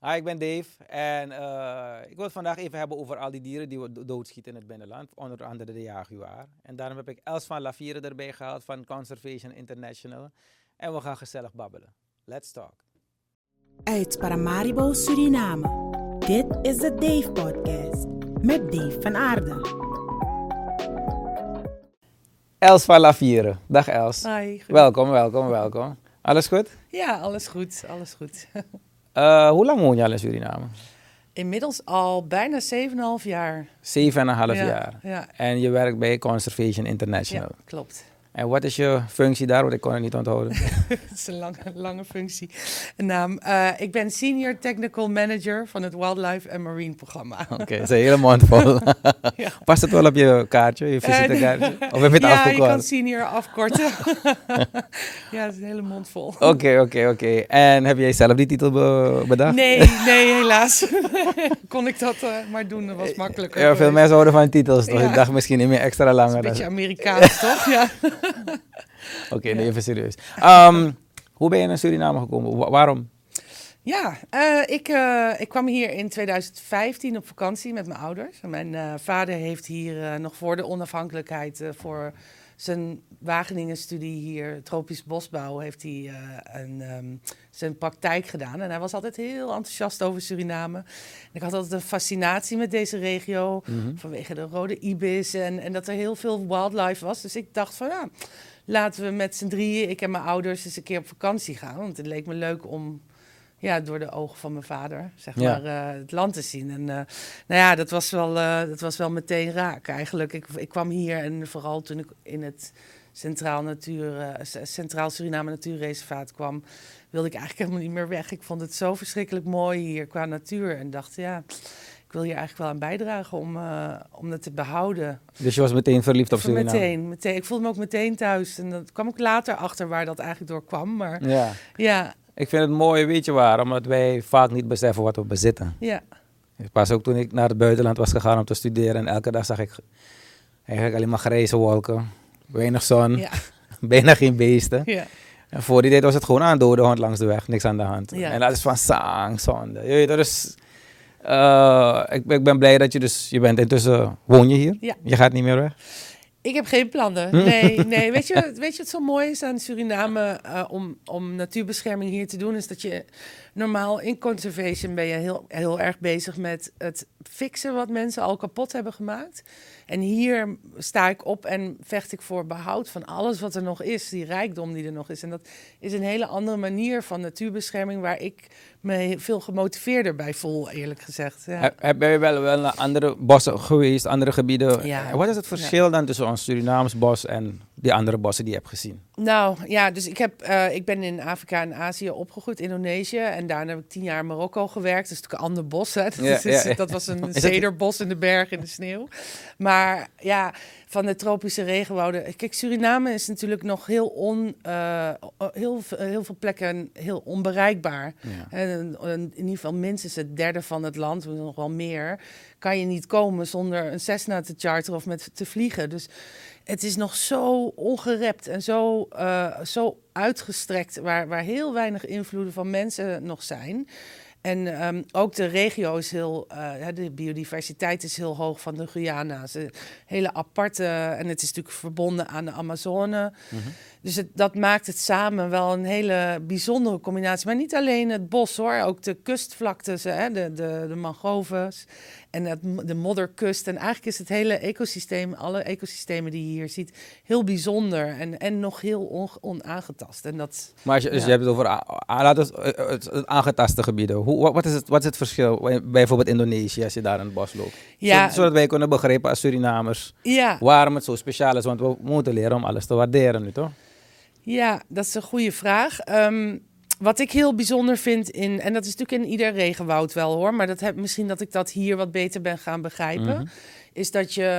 Hi, ik ben Dave en ik wil het vandaag even hebben over al die dieren die we doodschieten in het binnenland, onder andere de jaguar. En daarom heb ik Els van Lavieren erbij gehaald van Conservation International en we gaan gezellig babbelen. Let's talk. Uit Paramaribo, Suriname. Dit is de Dave Podcast met Dave van Aarde. Els van Lavieren. Dag Els. Hi. Welkom. Alles goed? Ja, alles goed. Hoe lang woon je al in Suriname? Inmiddels al bijna 7,5 jaar. 7,5 jaar. Ja, En je werkt bij Conservation International. ja, klopt. En wat is je functie daar? Want ik kon het niet onthouden. Het is een lange functie. Ik ben Senior Technical Manager van het Wildlife and Marine programma. Oké, dat is een hele mond vol. Ja. Past het wel op je kaartje, je visitekaartje? Of heb je het Ja, afgekort? je kan senior afkorten. Ja, dat is een hele mond vol. Oké. En heb jij zelf die titel bedacht? Nee, helaas. Kon ik dat maar doen, dat was makkelijker. Ja, veel mensen houden van titels, toch? Ja. Ik dacht misschien niet meer extra langer. Een beetje Amerikaans, toch? Ja. Oké, nee, even serieus. Hoe ben je naar Suriname gekomen? Waarom? Ja, ik kwam hier in 2015 op vakantie met mijn ouders. Mijn vader heeft hier nog voor de onafhankelijkheid voor zijn Wageningen-studie hier, tropisch bosbouw, heeft hij zijn praktijk gedaan. En hij was altijd heel enthousiast over Suriname. En ik had altijd een fascinatie met deze regio, vanwege de rode ibis en dat er heel veel wildlife was. Dus ik dacht van, ja, laten we met z'n drieën, ik en mijn ouders, eens een keer op vakantie gaan. Want het leek me leuk om door de ogen van mijn vader, het land te zien. En dat was wel meteen raak eigenlijk. Ik kwam hier en vooral toen ik in het Centraal Suriname Natuurreservaat kwam, wilde ik eigenlijk helemaal niet meer weg. Ik vond het zo verschrikkelijk mooi hier qua natuur en dacht, ja, ik wil hier eigenlijk wel aan bijdragen om het te behouden. Dus je was meteen verliefd op Suriname? Meteen. Ik voelde me ook meteen thuis. En dat kwam ik later achter waar dat eigenlijk door kwam. Maar ja. Ik vind het mooi, weet je waarom? Omdat wij vaak niet beseffen wat we bezitten. Ja. Pas ook toen ik naar het buitenland was gegaan om te studeren en elke dag zag ik eigenlijk alleen maar grijze wolken, weinig zon, bijna geen beesten. Ja. En voor die tijd was het gewoon aan dode hond langs de weg, niks aan de hand. Ja. En dat is van zonde. Je weet, dus, ik ben blij dat je bent intussen, woon je hier? Ja. Je gaat niet meer weg? Ik heb geen plannen. Nee. Weet je wat zo mooi is aan Suriname om natuurbescherming hier te doen? Is dat je normaal in conservation ben je heel erg bezig met het fixen wat mensen al kapot hebben gemaakt. En hier sta ik op en vecht ik voor behoud van alles wat er nog is. Die rijkdom die er nog is. En dat is een hele andere manier van natuurbescherming waar ik me veel gemotiveerder bij voel, eerlijk gezegd. Ja. Heb je wel naar andere bossen geweest, andere gebieden? Ja. Wat is het verschil dan tussen ons Surinaams bos en die andere bossen die je hebt gezien? Nou ja, dus ik ben in Afrika en Azië opgegroeid, Indonesië. En daarna heb ik 10 jaar in Marokko gewerkt. Dus natuurlijk een ander bos. Hè. Dat was een cederbos in de berg in de sneeuw. Maar ja, van de tropische regenwouden. Kijk, Suriname is natuurlijk nog heel veel plekken heel onbereikbaar. Ja. In ieder geval minstens het derde van het land, nog wel meer, kan je niet komen zonder een Cessna te charteren of met te vliegen. Dus het is nog zo ongerept en zo uitgestrekt, waar heel weinig invloeden van mensen nog zijn. En ook de regio is de biodiversiteit is heel hoog van de Guyana's. Hele aparte, en het is natuurlijk verbonden aan de Amazone. Mm-hmm. Dus dat maakt het samen wel een hele bijzondere combinatie. Maar niet alleen het bos hoor, ook de kustvlaktes, de mangroves en de modderkust. En eigenlijk is het hele ecosysteem, alle ecosystemen die je hier ziet, heel bijzonder en nog heel onaangetast. En dat, maar als je hebt het over het aangetaste gebieden. Wat is het verschil bij bijvoorbeeld Indonesië als je daar in het bos loopt? Ja, zodat wij kunnen begrijpen als Surinamers waarom het zo speciaal is. Want we moeten leren om alles te waarderen nu, toch? Ja, dat is een goede vraag. Wat ik heel bijzonder vind en dat is natuurlijk in ieder regenwoud wel hoor, maar misschien dat ik dat hier wat beter ben gaan begrijpen, is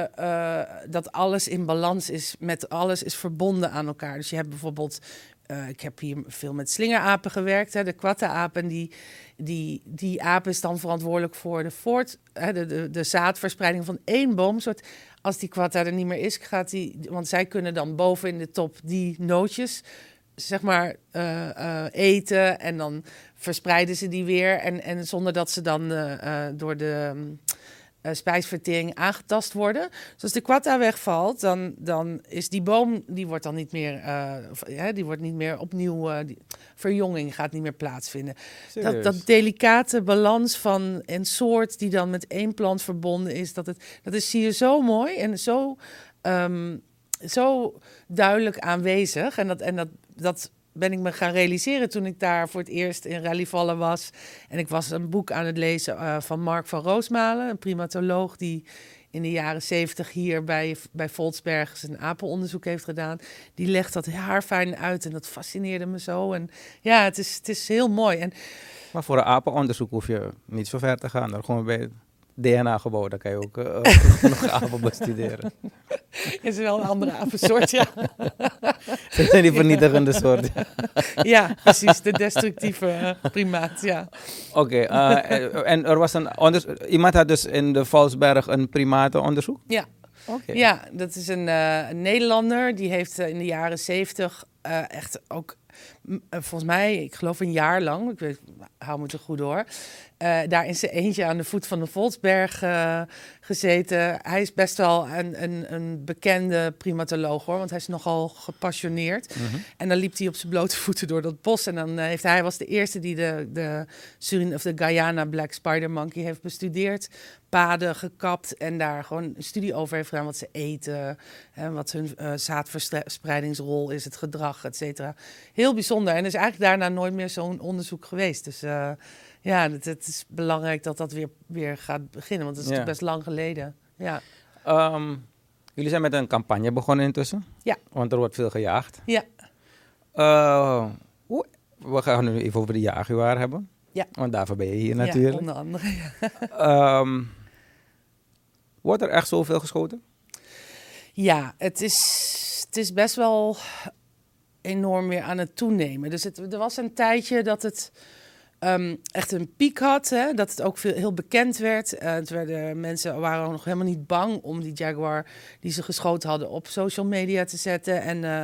dat alles in balans is, met alles is verbonden aan elkaar. Dus je hebt bijvoorbeeld, ik heb hier veel met slingerapen gewerkt, de kwatta-aap, en die aap is dan verantwoordelijk voor de zaadverspreiding van één boomsoort. Als die kwatta er niet meer is, want zij kunnen dan boven in de top die nootjes zeg maar, eten en dan verspreiden ze die weer. En zonder dat ze dan door de spijsvertering aangetast worden. Dus als de quata wegvalt, dan is die boom, die wordt dan niet meer, die wordt niet meer opnieuw, verjonging gaat niet meer plaatsvinden. Dat delicate balans van een soort die dan met één plant verbonden is, dat is hier zo mooi en zo duidelijk aanwezig. En dat ben ik me gaan realiseren toen ik daar voor het eerst in Rallyvallen was. En ik was een boek aan het lezen van Mark van Roosmalen, een primatoloog die in de jaren 70 hier bij Voltsberg zijn apenonderzoek heeft gedaan. Die legt dat haarfijn uit en dat fascineerde me zo. En ja, het is heel mooi. Maar voor een apenonderzoek hoef je niet zo ver te gaan. Dan gewoon bij het DNA-gebouw, daar kan je ook nog apen bestuderen. Is wel een andere apensoort, ja. Dat zijn die vernietigende soorten. Ja, precies. De destructieve primaat, ja. Oké, en er was iemand had dus in de Voltsberg een primatenonderzoek? Ja. Okay. Ja, dat is een Nederlander. Die heeft in de jaren 70 echt ook, volgens mij, ik geloof een jaar lang, hou me te goed door, daar in zijn eentje aan de voet van de Voltsberg gezeten. Hij is best wel een bekende primatoloog, hoor, want hij is nogal gepassioneerd. Mm-hmm. En dan liep hij op zijn blote voeten door dat bos. En dan hij was de eerste die de Guyana Black Spider Monkey heeft bestudeerd. Paden gekapt en daar gewoon een studie over heeft gedaan wat ze eten, wat hun zaadverspreidingsrol is, het gedrag, et cetera. Heel bijzonder. En er is eigenlijk daarna nooit meer zo'n onderzoek geweest. Dus ja, het is belangrijk dat dat weer gaat beginnen, want het is best lang geleden. Ja. Jullie zijn met een campagne begonnen intussen? Ja. Want er wordt veel gejaagd. Ja. We gaan nu even over de jaguar hebben. Ja. Want daarvoor ben je hier natuurlijk. Ja, onder andere. Ja. Wordt er echt zoveel geschoten? Ja, het is best wel enorm weer aan het toenemen. Dus er was een tijdje dat het echt een piek had. Hè? Dat het ook heel bekend werd. Mensen waren ook nog helemaal niet bang om die jaguar die ze geschoten hadden op social media te zetten.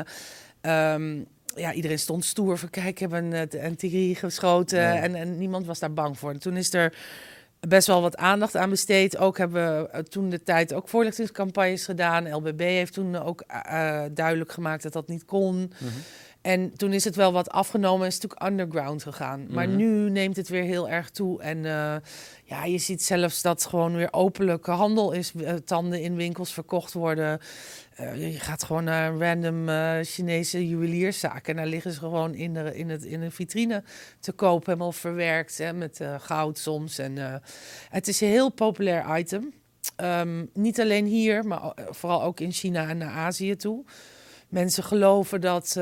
En iedereen stond stoer van kijk, ik heb een tigri geschoten. Ja. En niemand was daar bang voor. En toen is er best wel wat aandacht aan besteed. Ook hebben we toen de tijd ook voorlichtingscampagnes gedaan. LBB heeft toen ook duidelijk gemaakt dat dat niet kon. Mm-hmm. En toen is het wel wat afgenomen en is het natuurlijk underground gegaan. Mm-hmm. Maar nu neemt het weer heel erg toe. En je ziet zelfs dat gewoon weer openlijke handel is. Tanden in winkels verkocht worden. Je gaat gewoon naar een random Chinese juwelierszaak. En daar liggen ze gewoon in een vitrine te koop. Helemaal verwerkt, hè, met goud soms. En het is een heel populair item. Niet alleen hier, maar vooral ook in China en naar Azië toe. Mensen geloven dat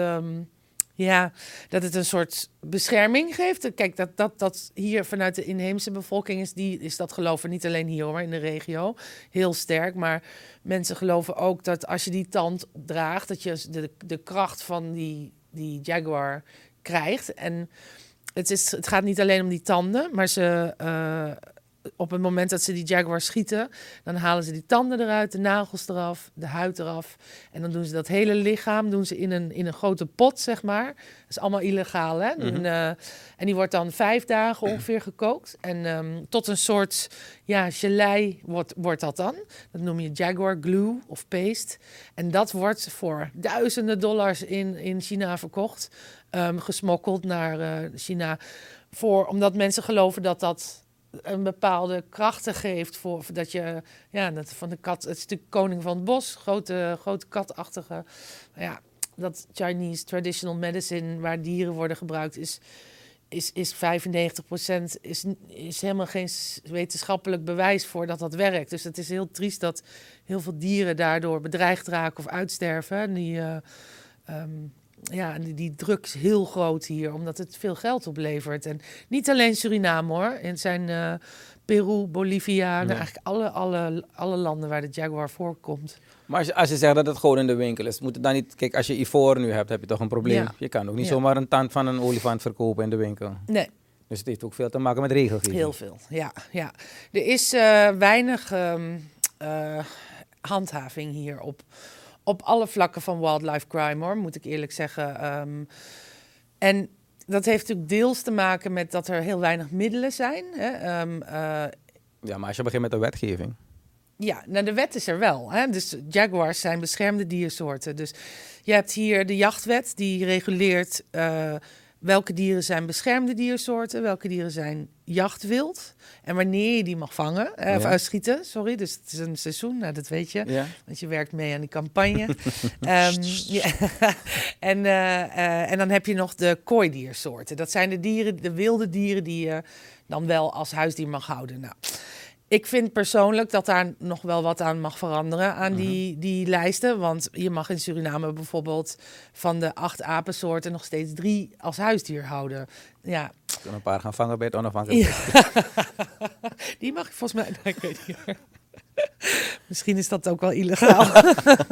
het een soort bescherming geeft. Kijk, dat hier vanuit de inheemse bevolking is dat geloven niet alleen hier, maar in de regio heel sterk. Maar mensen geloven ook dat als je die tand draagt, dat je de kracht van die jaguar krijgt. En het gaat niet alleen om die tanden, maar op het moment dat ze die jaguar schieten, dan halen ze die tanden eruit, de nagels eraf, de huid eraf. En dan doen ze dat hele lichaam in een grote pot, zeg maar. Dat is allemaal illegaal, hè? Mm-hmm. En die wordt dan 5 dagen ongeveer gekookt. En tot een soort gelei wordt dat dan. Dat noem je jaguar glue of paste. En dat wordt voor duizenden dollars in China verkocht. Gesmokkeld naar China. Omdat mensen geloven dat een bepaalde krachten geeft voor dat je dat van de kat, het is natuurlijk koning van het bos, grote katachtige, dat Chinese traditional medicine waar dieren worden gebruikt is 95% is helemaal geen wetenschappelijk bewijs voor dat werkt. Dus het is heel triest dat heel veel dieren daardoor bedreigd raken of uitsterven. En die druk is heel groot hier, omdat het veel geld oplevert. En niet alleen Suriname, hoor. Het zijn Peru, Bolivia, eigenlijk alle landen waar de jaguar voorkomt. Maar als je zegt dat het gewoon in de winkel is, moet het dan niet... Kijk, als je ivoren nu hebt, heb je toch een probleem. Ja. Je kan ook niet zomaar een tand van een olifant verkopen in de winkel. Nee. Dus het heeft ook veel te maken met regelgeving. Heel veel, ja. Er is weinig handhaving hierop. op alle vlakken van wildlife crime, hoor, moet ik eerlijk zeggen. En dat heeft natuurlijk deels te maken met dat er heel weinig middelen zijn. Hè? Ja, maar als je begint met de wetgeving. Ja, nou de wet is er wel. Hè? Dus jaguars zijn beschermde diersoorten. Dus je hebt hier de jachtwet die reguleert welke dieren zijn beschermde diersoorten, welke dieren zijn jachtwild en wanneer je die mag vangen, of schieten, sorry. Dus het is een seizoen, nou, dat weet je, want je werkt mee aan die campagne. En dan heb je nog de kooidiersoorten. Dat zijn de dieren, de wilde dieren die je dan wel als huisdier mag houden. Nou, ik vind persoonlijk dat daar nog wel wat aan mag veranderen aan die lijsten. Want je mag in Suriname bijvoorbeeld van de 8 apensoorten nog steeds 3 als huisdier houden. Ja. Je kan een paar gaan vangen bij het onafhankelijk. Ja. Die mag je volgens mij... Nee, ik weet niet. Misschien is dat ook wel illegaal.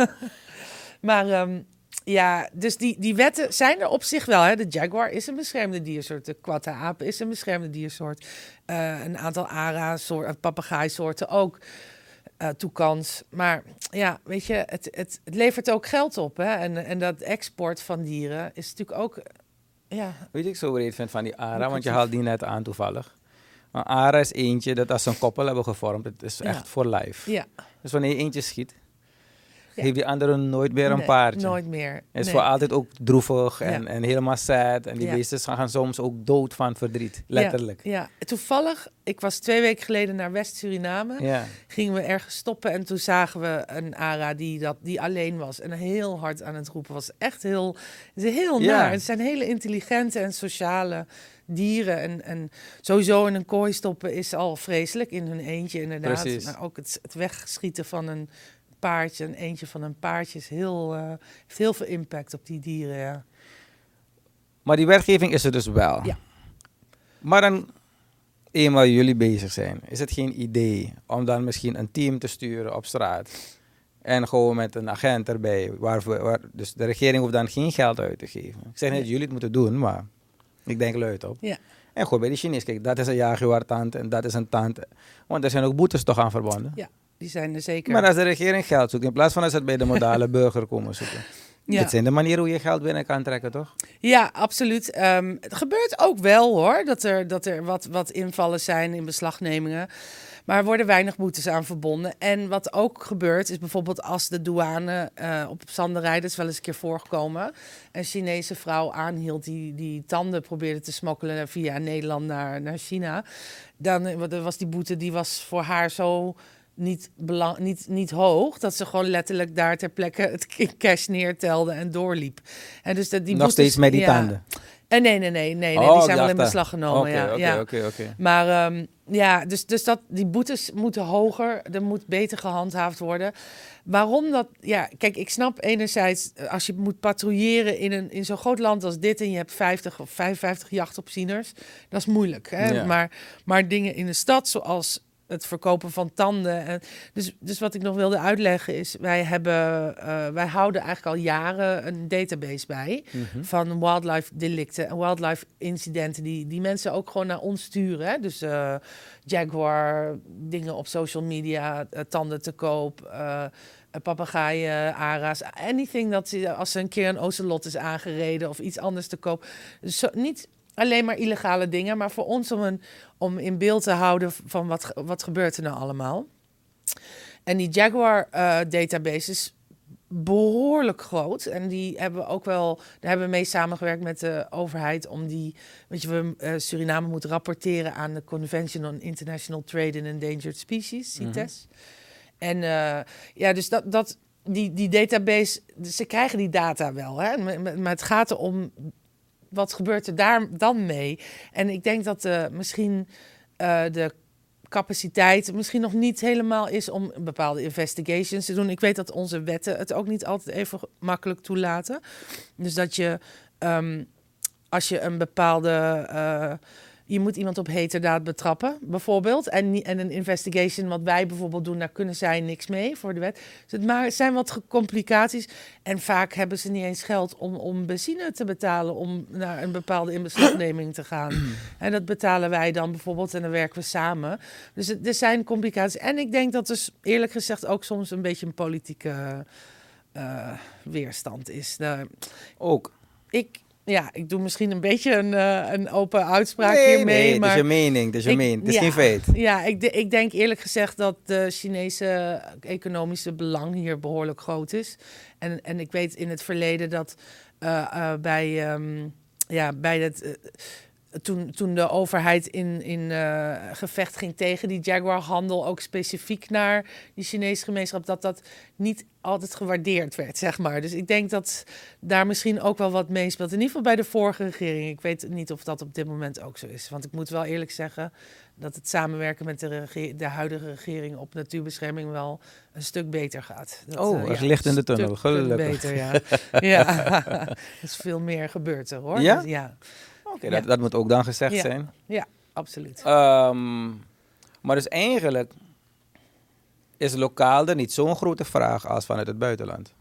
Maar ja, dus die wetten zijn er op zich wel. Hè. De jaguar is een beschermde diersoort. De kwatta-aap is een beschermde diersoort. Een aantal ara-soorten, papegaaisoorten ook. Toekans. Maar ja, weet je, het levert ook geld op. Hè. En dat export van dieren is natuurlijk ook... Ja. Weet je, ik zo breed vind van die ara, want je haalt die net aan toevallig. Maar ara is eentje dat als ze een koppel hebben gevormd, het is echt voor life. Ja. Dus wanneer je eentje schiet, heeft die andere nooit meer een paardje. Nooit meer. Het is voor altijd ook droevig en helemaal sad. En die beesten gaan soms ook dood van verdriet, letterlijk. Ja. Toevallig, ik was 2 weken geleden naar West-Suriname. Ja. Gingen we ergens stoppen en toen zagen we een ara die alleen was. En heel hard aan het roepen was. Echt heel naar. Het zijn hele intelligente en sociale dieren. En sowieso in een kooi stoppen is al vreselijk in hun eentje inderdaad. Precies. Maar ook het wegschieten van een paardje, een eentje van een paardje is heeft heel veel impact op die dieren. Ja. Maar die wetgeving is er dus wel. Ja. Maar dan, eenmaal jullie bezig zijn, is het geen idee om dan misschien een team te sturen op straat en gewoon met een agent erbij, dus de regering hoeft dan geen geld uit te geven. Ik zeg niet dat jullie het moeten doen, maar ik denk luid op. Ja. En gewoon bij de Chinees, kijk, dat is een jaguar-tand en dat is een tand. Want er zijn ook boetes toch aan verbonden. Ja. Die zijn er zeker. Maar als de regering geld zoekt, in plaats van dat ze het bij de modale burger komen zoeken. Ja. Dit zijn de manieren hoe je geld binnen kan trekken, toch? Ja, absoluut. Het gebeurt ook wel, hoor, dat er wat invallen zijn in beslagnemingen. Maar er worden weinig boetes aan verbonden. En wat ook gebeurt, is bijvoorbeeld als de douane op zanderij, dat is wel eens een keer voorgekomen, een Chinese vrouw aanhield die tanden probeerde te smokkelen via Nederland naar China. Dan was die boete, die was voor haar zo niet hoog, dat ze gewoon letterlijk daar ter plekke het cash neertelde en doorliep. En dus die nog boetes, steeds met die tanden? Nee, die zijn wel in beslag genomen. Oké. Maar dus die boetes moeten hoger, er moet beter gehandhaafd worden. Waarom dat? Ja, kijk, ik snap enerzijds, als je moet patrouilleren in zo'n groot land als dit en je hebt 50 of 55 jachtopzieners, dat is moeilijk. Hè? Ja. Maar dingen in de stad, zoals het verkopen van tanden. Dus wat ik nog wilde uitleggen is, wij houden eigenlijk al jaren een database bij van wildlife delicten en wildlife incidenten die mensen ook gewoon naar ons sturen. Hè? Dus jaguar, dingen op social media, tanden te koop, papegaaien, ara's, anything als er een keer een ocelot is aangereden of iets anders te koop. Dus niet alleen maar illegale dingen, maar voor ons om in beeld te houden van wat gebeurt er nou allemaal. En die Jaguar database is behoorlijk groot. En die hebben we ook wel, daar hebben we mee samengewerkt met de overheid om die, Suriname moet rapporteren aan de Convention on International Trade in Endangered Species, CITES. En dus die database, ze krijgen die data wel, hè? Maar het gaat erom, wat gebeurt er daar dan mee? En ik denk dat misschien de capaciteit misschien nog niet helemaal is om bepaalde investigations te doen. Ik weet dat onze wetten het ook niet altijd even makkelijk toelaten. Dus dat je, als je een bepaalde... je moet iemand op heterdaad betrappen, bijvoorbeeld. En een investigation, wat wij bijvoorbeeld doen, daar kunnen zij niks mee voor de wet. Dus het zijn wat complicaties. En vaak hebben ze niet eens geld om benzine te betalen om naar een bepaalde inbeslagneming te gaan. En dat betalen wij dan bijvoorbeeld en dan werken we samen. Dus er zijn complicaties. En ik denk dat dus eerlijk gezegd ook soms een beetje een politieke weerstand is. Ook. Ik doe misschien een beetje een open uitspraak hiermee. Nee, maar het is je mening. Het is geen feit. Ja, ik denk eerlijk gezegd dat de Chinese economische belang hier behoorlijk groot is. En ik weet in het verleden dat bij het... Toen de overheid in gevecht ging tegen die Jaguar-handel, ook specifiek naar die Chinese gemeenschap, dat niet altijd gewaardeerd werd, zeg maar. Dus ik denk dat daar misschien ook wel wat meespeelt. In ieder geval bij de vorige regering. Ik weet niet of dat op dit moment ook zo is. Want ik moet wel eerlijk zeggen dat het samenwerken met de huidige regering op natuurbescherming wel een stuk beter gaat. Er is licht in de tunnel, gelukkig. Beter, ja. Ja, er is veel meer gebeurd er, hoor. Ja? Dus, ja. Oké, dat moet ook dan gezegd zijn. Ja, absoluut. Maar dus eigenlijk is lokaal er niet zo'n grote vraag als vanuit het buitenland.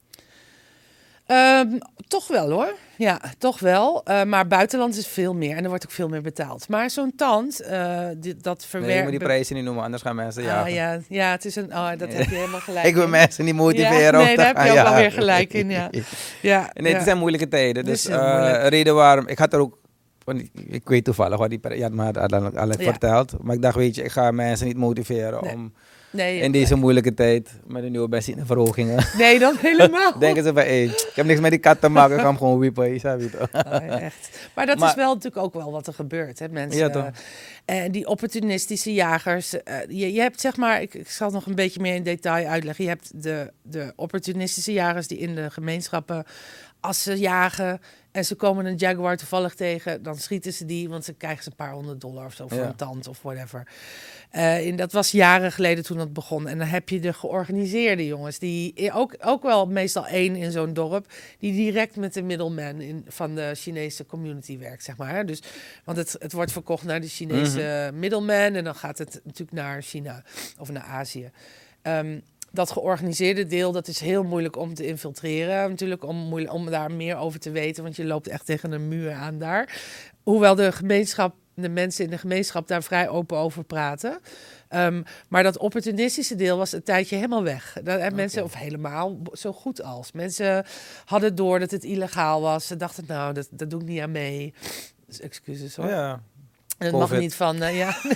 Toch wel hoor. Ja, toch wel. Maar buitenland is veel meer en er wordt ook veel meer betaald. Maar zo'n tand, dat verwerkt... Nee, je moet die prijzen niet noemen, anders gaan mensen jagen. Ja, het is dat heb je helemaal gelijk. Ik wil mensen niet motiveren. Nee, daar heb je ook alweer gelijk in, ja. Nee, het zijn moeilijke tijden. Dus reden waarom... Ik had er ook... Ik weet toevallig wat die had me al verteld. Maar ik dacht, weet je, ik ga mensen niet motiveren om in deze moeilijke tijd met de nieuwe benzineverhogingen. Nee, dan helemaal. Denken ze van, ik heb niks met die kat te maken, ik ga hem gewoon wiepen. Echt. Maar dat is wel natuurlijk ook wel wat er gebeurt, hè, mensen. Ja, toch? Die opportunistische jagers. Je hebt zeg maar, ik zal het nog een beetje meer in detail uitleggen. Je hebt de opportunistische jagers die in de gemeenschappen, als ze jagen en ze komen een jaguar toevallig tegen, dan schieten ze die, want ze krijgen ze een paar $100 of zo voor een tand of whatever. Dat was jaren geleden toen dat begon. En dan heb je de georganiseerde jongens, die ook wel meestal één in zo'n dorp, die direct met de middleman van de Chinese community werkt, zeg maar. Dus, want het wordt verkocht naar de Chinese middleman en dan gaat het natuurlijk naar China of naar Azië. Dat georganiseerde deel, dat is heel moeilijk om te infiltreren. Natuurlijk om daar meer over te weten, want je loopt echt tegen een muur aan daar. Hoewel de mensen in de gemeenschap daar vrij open over praten. Maar dat opportunistische deel was een tijdje helemaal weg. Mensen, of helemaal zo goed als. Mensen hadden door dat het illegaal was. Ze dachten, nou, dat doe ik niet aan mee. Dus excuses hoor. Ja. En het mag niet van...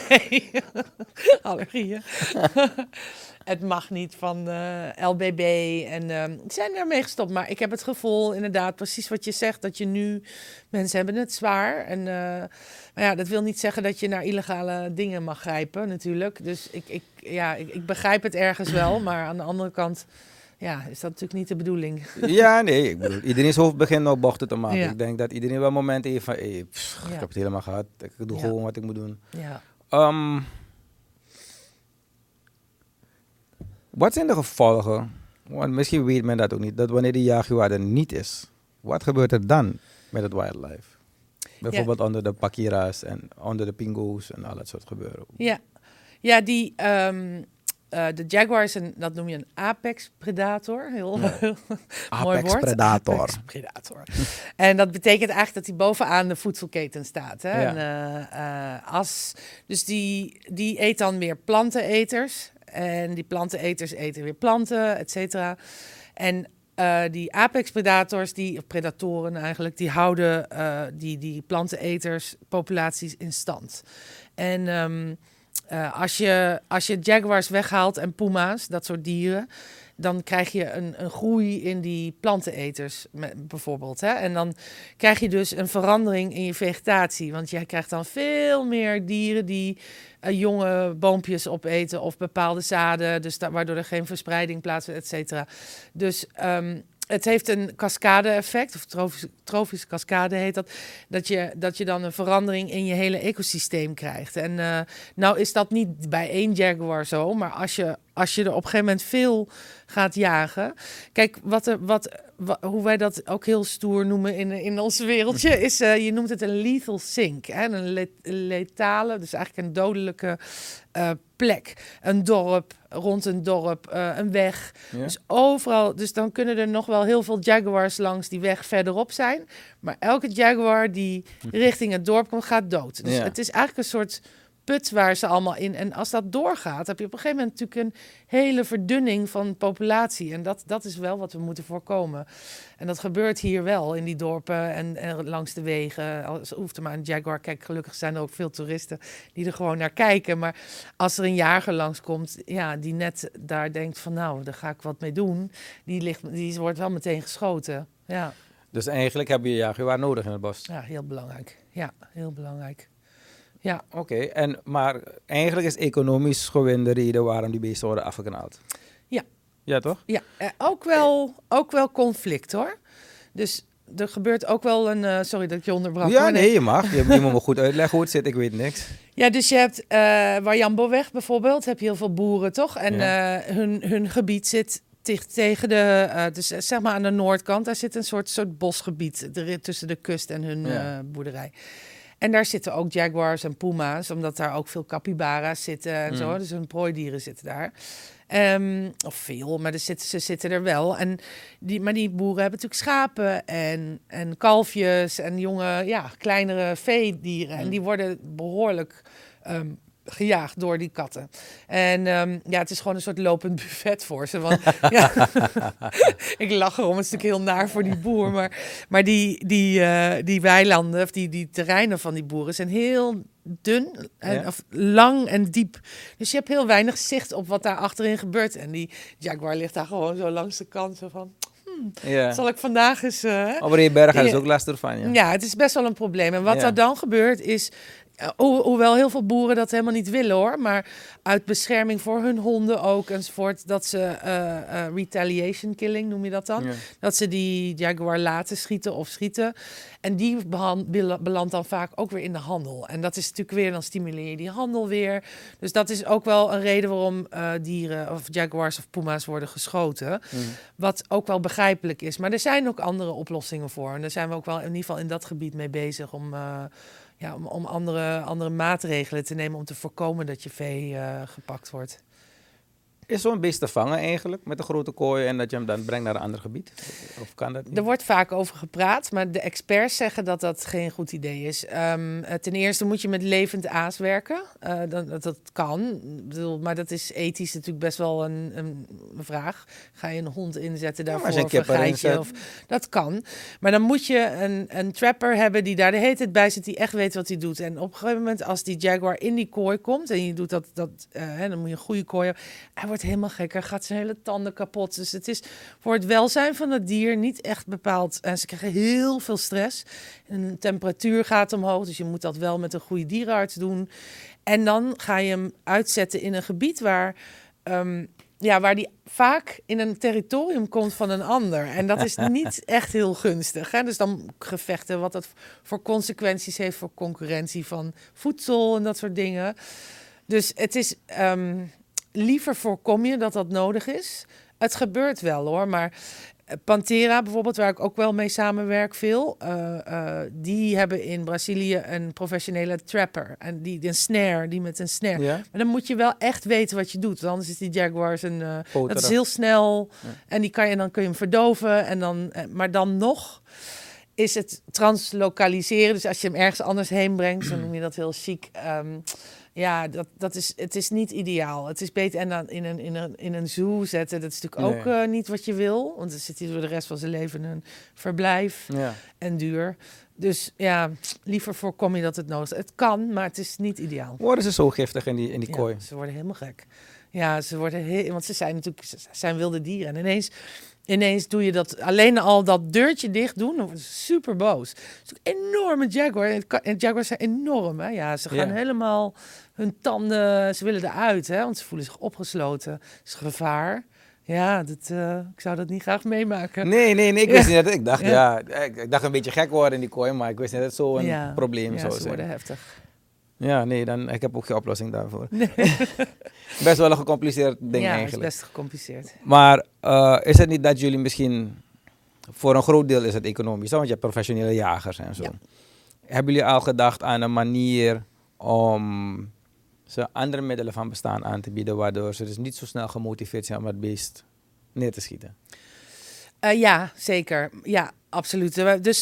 allergieën. Het mag niet van LBB. En die zijn daarmee gestopt. Maar ik heb het gevoel, inderdaad, precies wat je zegt, dat je nu... Mensen hebben het zwaar. En, maar ja, dat wil niet zeggen dat je naar illegale dingen mag grijpen, natuurlijk. Dus ik begrijp het ergens wel. Maar aan de andere kant... Ja, is dat natuurlijk niet de bedoeling. Ja, nee, ik bedoel, iedereen's hoofd begint nog bochten te maken. Ja. Ik denk dat iedereen wel momenten heeft van, ik heb het helemaal gehad. Ik doe gewoon wat ik moet doen. Ja. Wat zijn de gevolgen? Want misschien weet men dat ook niet. Dat wanneer die jaguar er niet is, wat gebeurt er dan met het wildlife? Bijvoorbeeld onder de pakira's en onder de pingo's en al dat soort gebeuren. Ja, die... de jaguar is dat noem je een apex predator. Heel mooi woord. Apex predator. En dat betekent eigenlijk dat hij bovenaan de voedselketen staat. Hè? Ja. Dus die eet dan weer planteneters. En die planteneters eten weer planten, et cetera. En die apex predators, of predatoren eigenlijk, die houden die planteneters populaties in stand. En... Als je jaguars weghaalt en puma's, dat soort dieren, dan krijg je een groei in die planteneters bijvoorbeeld. Hè? En dan krijg je dus een verandering in je vegetatie. Want je krijgt dan veel meer dieren die jonge boompjes opeten of bepaalde zaden. Dus waardoor er geen verspreiding plaatsvindt, et cetera. Dus... het heeft een cascade-effect, of trofische cascade heet dat. Dat je dan een verandering in je hele ecosysteem krijgt. En nou is dat niet bij één jaguar zo, maar als je er op een gegeven moment veel gaat jagen. Kijk, hoe wij dat ook heel stoer noemen in ons wereldje, is je noemt het een lethal sink. Hè? Een letale, dus eigenlijk een dodelijke plek. Een dorp, rond een dorp, een weg. Ja. Dus overal, dus dan kunnen er nog wel heel veel jaguars langs die weg verderop zijn. Maar elke jaguar die richting het dorp komt, gaat dood. Dus het is eigenlijk een soort put waar ze allemaal in... En als dat doorgaat, heb je op een gegeven moment natuurlijk een hele verdunning van populatie. En dat is wel wat we moeten voorkomen. En dat gebeurt hier wel, in die dorpen en langs de wegen. Als hoeft er maar een jaguar. Kijk, gelukkig zijn er ook veel toeristen die er gewoon naar kijken. Maar als er een jager langskomt, ja, die net daar denkt van... nou, daar ga ik wat mee doen. Die wordt wel meteen geschoten, ja. Dus eigenlijk heb je jaguar nodig in het bos. Ja, heel belangrijk. Ja, heel belangrijk. Ja. Oké, maar eigenlijk is economisch gewoon de reden waarom die beesten worden afgeknald. Ja. Ja, toch? Ja, ook wel conflict, hoor. Dus er gebeurt ook wel een... sorry dat ik je onderbrak. Ja, nee, je mag. Je moet me goed uitleggen hoe het zit. Ik weet niks. Ja, dus je hebt Wajamboweg bijvoorbeeld. Heb je heel veel boeren, toch? En hun gebied zit tegen de... dus zeg maar aan de noordkant. Daar zit een soort bosgebied tussen de kust en hun boerderij. En daar zitten ook jaguars en puma's, omdat daar ook veel capybara's zitten en zo. Dus hun prooidieren zitten daar. Of veel, maar ze zitten er wel. Maar die boeren hebben natuurlijk schapen en kalfjes en jonge, kleinere veedieren. En die worden behoorlijk gejaagd door die katten. En het is gewoon een soort lopend buffet voor ze. Want, ik lach erom, het is natuurlijk heel naar voor die boer. Maar die weilanden, of die terreinen van die boeren zijn heel dun, of lang en diep. Dus je hebt heel weinig zicht op wat daar achterin gebeurt. En die jaguar ligt daar gewoon zo langs de kant zo van... zal ik vandaag eens... Over je berg is ook last ervan, Ja, het is best wel een probleem. En wat er dan gebeurt is... Hoewel heel veel boeren dat helemaal niet willen, hoor. Maar uit bescherming voor hun honden ook enzovoort. Dat ze retaliation killing, noem je dat dan? Ja. Dat ze die jaguar laten schieten. En die belandt dan vaak ook weer in de handel. En dat is natuurlijk weer, dan stimuleer je die handel weer. Dus dat is ook wel een reden waarom dieren of jaguars of puma's worden geschoten. Wat ook wel begrijpelijk is. Maar er zijn ook andere oplossingen voor. En daar zijn we ook wel in ieder geval in dat gebied mee bezig om andere maatregelen te nemen om te voorkomen dat je vee gepakt wordt. Is zo'n beest te vangen eigenlijk met een grote kooi en dat je hem dan brengt naar een ander gebied? Of kan dat niet? Er wordt vaak over gepraat, maar de experts zeggen dat dat geen goed idee is. Ten eerste moet je met levend aas werken. Dat kan, maar dat is ethisch natuurlijk best wel een vraag. Ga je een hond inzetten daarvoor of een geitje? Dat kan. Maar dan moet je een trapper hebben die daar de hele tijd bij zit, die echt weet wat hij doet. En op een gegeven moment als die jaguar in die kooi komt en je doet dan moet je een goede kooi hebben. Hij wordt helemaal gek. Hij gaat zijn hele tanden kapot. Dus het is voor het welzijn van het dier niet echt bepaald. En ze krijgen heel veel stress. En de temperatuur gaat omhoog. Dus je moet dat wel met een goede dierenarts doen. En dan ga je hem uitzetten in een gebied waar die vaak in een territorium komt van een ander. En dat is niet echt heel gunstig. Hè? Dus dan gevechten, wat dat voor consequenties heeft voor concurrentie van voedsel en dat soort dingen. Dus het is... liever voorkom je dat nodig is. Het gebeurt wel, hoor, maar Pantera bijvoorbeeld, waar ik ook wel mee samenwerk veel, die hebben in Brazilië een professionele trapper. En die met een snare. Ja? Maar dan moet je wel echt weten wat je doet. Want anders is die jaguar dat is heel snel. Ja. En dan kun je hem verdoven. Maar dan nog is het translocaliseren. Dus als je hem ergens anders heen brengt, dan noem je dat heel chic. Het is niet ideaal. Het is beter en dan in een zoo zetten. Dat is natuurlijk ook niet wat je wil. Want dan zit hij voor de rest van zijn leven in een verblijf en duur. Dus ja, liever voorkom je dat het nodig is. Het kan, maar het is niet ideaal. Worden ze zo giftig in die kooi? Ze worden helemaal gek. Ja, want ze zijn wilde dieren. En ineens doe je dat, alleen al dat deurtje dicht doen, dan worden ze super boos. Het is een enorme jaguar. En jaguars zijn enorm, hè? Ja, ze gaan helemaal hun tanden, ze willen eruit, hè? Want ze voelen zich opgesloten. Dat is gevaar. Ja, ik zou dat niet graag meemaken. Nee, ik wist niet dat. Ik dacht een beetje gek worden in die kooi, maar ik wist niet dat het zo'n probleem zou zijn. Ze worden heftig. Ja, nee, ik heb ook geen oplossing daarvoor. Nee. Best wel een gecompliceerd ding eigenlijk. Ja, het is best gecompliceerd. Maar is het niet dat jullie misschien, voor een groot deel is het economisch, want je hebt professionele jagers en zo. Ja. Hebben jullie al gedacht aan een manier om ze andere middelen van bestaan aan te bieden, waardoor ze dus niet zo snel gemotiveerd zijn om het beest neer te schieten? Ja, zeker. Ja, absoluut. Dus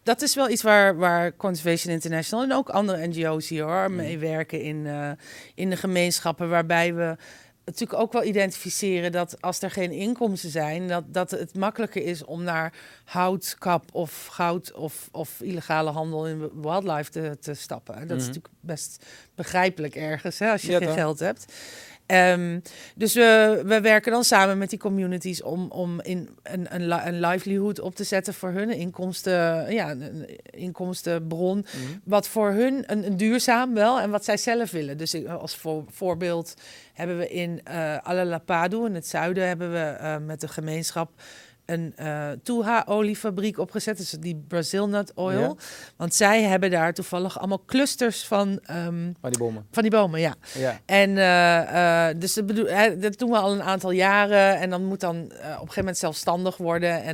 dat is wel iets waar Conservation International en ook andere NGO's hier meewerken in de gemeenschappen, waarbij we natuurlijk ook wel identificeren dat als er geen inkomsten zijn, dat het makkelijker is om naar houtkap of goud of illegale handel in wildlife te stappen. Dat is natuurlijk best begrijpelijk ergens, hè, als je geen geld hebt. Dus we werken dan samen met die communities om een livelihood op te zetten voor hun, een inkomstenbron, wat voor hun een duurzaam wel en wat zij zelf willen. Dus als voorbeeld hebben we in Alalapado in het zuiden hebben we met de gemeenschap een Tuha-oliefabriek opgezet, dus die Brazil Nut Oil. Ja. Want zij hebben daar toevallig allemaal clusters van die bomen. Van die bomen, ja. En dus dat doen we al een aantal jaren. En dan moet dan op een gegeven moment zelfstandig worden.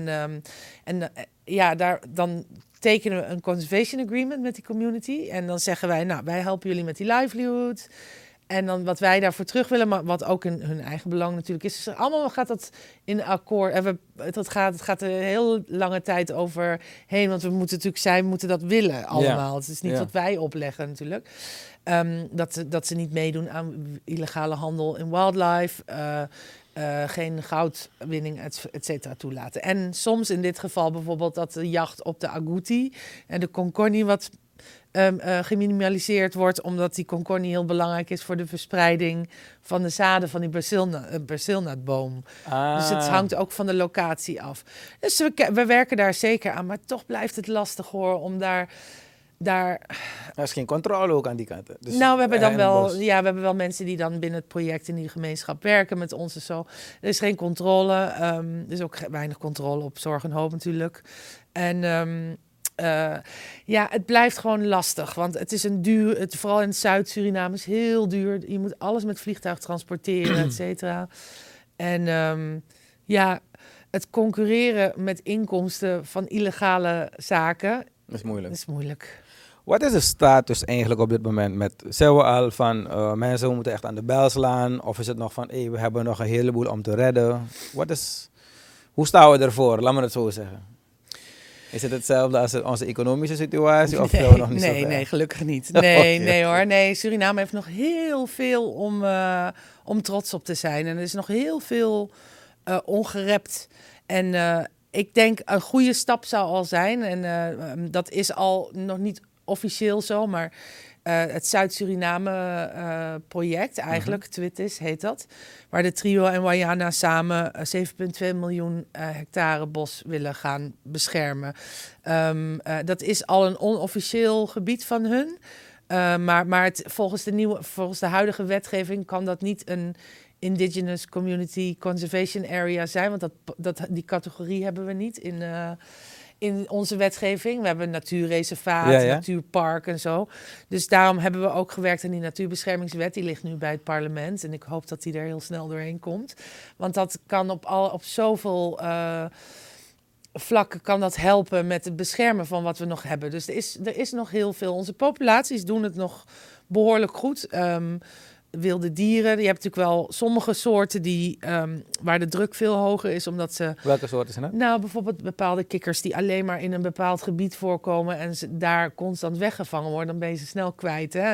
Dan tekenen we een conservation agreement met die community. En dan zeggen wij, nou, wij helpen jullie met die livelihood. En dan wat wij daarvoor terug willen, maar wat ook in hun eigen belang natuurlijk is. Dus allemaal gaat dat in akkoord. En het gaat er een heel lange tijd overheen. Want we moeten dat willen allemaal. Ja. Het is niet wat wij opleggen natuurlijk. Dat ze niet meedoen aan illegale handel in wildlife. Geen goudwinning, et cetera, toelaten. En soms in dit geval bijvoorbeeld dat de jacht op de agouti en de concornie wat geminimaliseerd wordt, omdat die concornie heel belangrijk is voor de verspreiding van de zaden van die Brazilnutboom. Dus het hangt ook van de locatie af. Dus we werken daar zeker aan, maar toch blijft het lastig hoor, om daar... Er is geen controle ook aan die kant. Dus nou, we hebben wel mensen die dan binnen het project in die gemeenschap werken met ons en zo. Er is geen controle. Er is ook weinig controle op Zorg en Hoop natuurlijk. En het blijft gewoon lastig. Want het is vooral in Zuid-Suriname is heel duur. Je moet alles met vliegtuig transporteren, et cetera. En het concurreren met inkomsten van illegale zaken is moeilijk. Is moeilijk. Wat is de status eigenlijk op dit moment met, zeggen we al van mensen moeten echt aan de bel slaan? Of is het nog van, we hebben nog een heleboel om te redden? Hoe staan we ervoor? Laat me het zo zeggen. Is het hetzelfde als onze economische situatie? Of we nog niet nee, gelukkig niet. Nee hoor. Nee, Suriname heeft nog heel veel om trots op te zijn. En er is nog heel veel ongerept. En ik denk een goede stap zou al zijn. En dat is al nog niet officieel zo, maar het Zuid-Suriname project eigenlijk, Twitis heet dat, waar de trio en Wayana samen 7,2 miljoen hectare bos willen gaan beschermen. Dat is al een onofficieel gebied van hun, maar volgens de huidige wetgeving kan dat niet een Indigenous Community Conservation Area zijn, want die categorie hebben we niet in onze wetgeving. We hebben een natuurreservaat, natuurpark en zo. Dus daarom hebben we ook gewerkt aan die natuurbeschermingswet. Die ligt nu bij het parlement en ik hoop dat die er heel snel doorheen komt. Want dat kan op zoveel vlakken kan dat helpen met het beschermen van wat we nog hebben. Dus er is nog heel veel. Onze populaties doen het nog behoorlijk goed. Wilde dieren. Je hebt natuurlijk wel sommige soorten waar de druk veel hoger is, omdat ze... Welke soorten zijn dat? Nou, bijvoorbeeld bepaalde kikkers die alleen maar in een bepaald gebied voorkomen en ze daar constant weggevangen worden, dan ben je ze snel kwijt. Hè?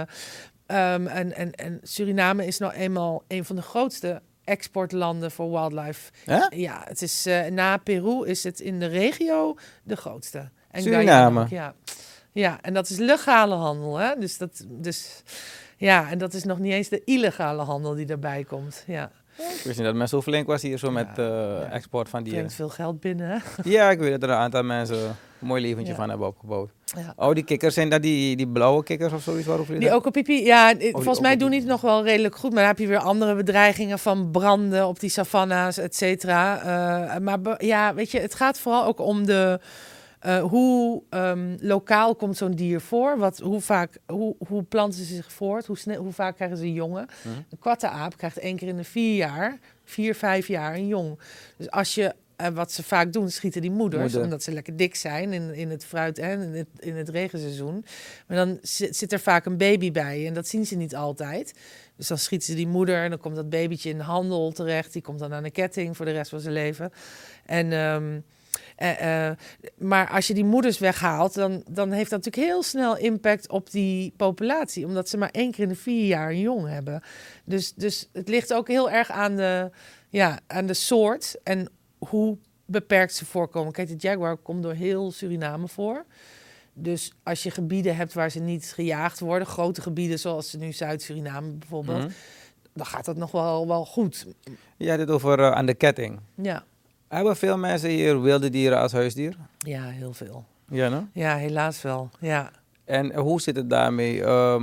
En Suriname is nou eenmaal een van de grootste exportlanden voor wildlife. Ja, het is na Peru is het in de regio de grootste. En Suriname? Ja, en dat is legale handel. Hè? Ja, en dat is nog niet eens de illegale handel die erbij komt. Ja. Ik wist niet dat men zo flink was hier zo met export van dieren. Er brengt veel geld binnen, hè? Ja, ik weet dat er een aantal mensen een mooi leventje van hebben opgebouwd. Ja. Oh, die kikkers, zijn dat die blauwe kikkers of zoiets? Die okopipi, ja, volgens mij doen die het nog wel redelijk goed. Maar dan heb je weer andere bedreigingen van branden op die savanna's, et cetera. Maar weet je, het gaat vooral ook om hoe lokaal komt zo'n dier voor? Hoe planten ze zich voort? Hoe vaak krijgen ze jongen? Een kwatteraap krijgt 1 keer in de 4-5 jaar een jong. Dus als je, wat ze vaak doen, schieten die moeders, omdat ze lekker dik zijn in het fruit en in het regenseizoen. Maar dan zit er vaak een baby bij en dat zien ze niet altijd. Dus dan schieten ze die moeder en dan komt dat babytje in de handel terecht. Die komt dan aan een ketting voor de rest van zijn leven. Maar als je die moeders weghaalt, dan heeft dat natuurlijk heel snel impact op die populatie. Omdat ze maar 1 keer in de 4 jaar een jong hebben. Dus het ligt ook heel erg aan de soort en hoe beperkt ze voorkomen. Kijk, de jaguar komt door heel Suriname voor. Dus als je gebieden hebt waar ze niet gejaagd worden, grote gebieden zoals nu Zuid-Suriname bijvoorbeeld, dan gaat dat nog wel goed. Ja, dit over aan de ketting. Ja. Hebben veel mensen hier wilde dieren als huisdier? Ja, heel veel. Ja, no? Ja, helaas wel. Ja. En hoe zit het daarmee?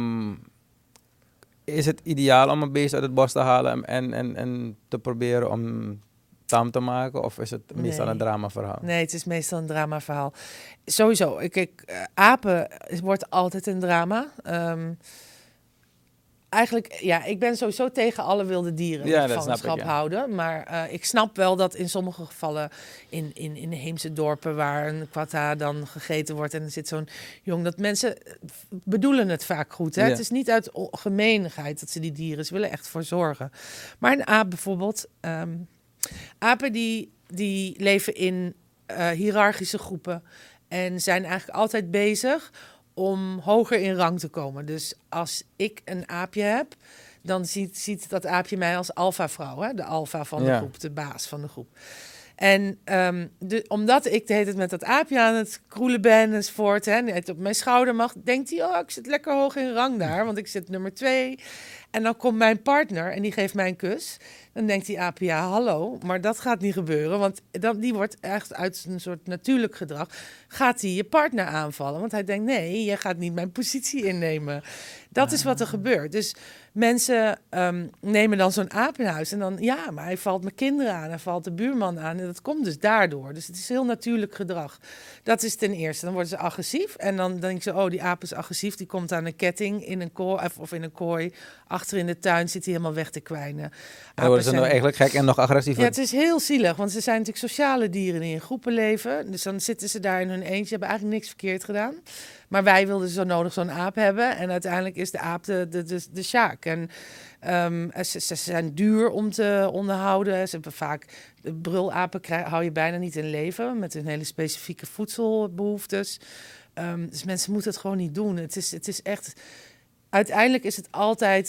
Is het ideaal om een beest uit het bos te halen en te proberen om tam te maken? Of is het meestal een dramaverhaal? Nee, het is meestal een dramaverhaal. Sowieso. Apen wordt altijd een drama. Eigenlijk, ja, ik ben sowieso tegen alle wilde dieren Ja, in dat gevangenschap snap ik, ja. houden. Maar ik snap wel dat in sommige gevallen in de Heemse dorpen waar een kwata dan gegeten wordt en er zit zo'n jong, dat mensen bedoelen het vaak goed. Hè? Ja. Het is niet uit gemeenigheid dat ze die dieren, ze willen echt voor zorgen. Maar een aap bijvoorbeeld, apen die leven in hiërarchische groepen en zijn eigenlijk altijd bezig om hoger in rang te komen. Dus als ik een aapje heb, dan ziet dat aapje mij als alfa-vrouw. Hè? De alfa van de groep, de baas van de groep. En omdat ik de hele tijd met dat aapje aan het kroelen ben enzovoort, hè, en het op mijn schouder mag, denkt hij, ik zit lekker hoog in rang daar, want ik zit nummer 2. En dan komt mijn partner en die geeft mij een kus. Dan denkt die aap, ja, hallo, maar dat gaat niet gebeuren. Want die wordt echt uit een soort natuurlijk gedrag, gaat hij je partner aanvallen. Want hij denkt, nee, je gaat niet mijn positie innemen. Dat is wat er gebeurt. Dus mensen nemen dan zo'n aap in huis. En dan, ja, maar hij valt mijn kinderen aan. Hij valt de buurman aan. En dat komt dus daardoor. Dus het is heel natuurlijk gedrag. Dat is ten eerste. Dan worden ze agressief. En dan denken ze, die aap is agressief. Die komt aan een ketting in een kooi, of in een kooi. Achter in de tuin zit hij helemaal weg te kwijnen. Dan worden ze nou eigenlijk gek en nog agressiever. Ja, het is heel zielig. Want ze zijn natuurlijk sociale dieren die in groepen leven. Dus dan zitten ze daar in hun eentje. Hebben eigenlijk niks verkeerd gedaan. Maar wij wilden zo nodig zo'n aap hebben. En uiteindelijk is de aap de sjaak. En ze zijn duur om te onderhouden. Ze hebben vaak, de brulapen hou je bijna niet in leven. Met hun hele specifieke voedselbehoeftes. Dus mensen moeten het gewoon niet doen. Het is echt... Uiteindelijk is het altijd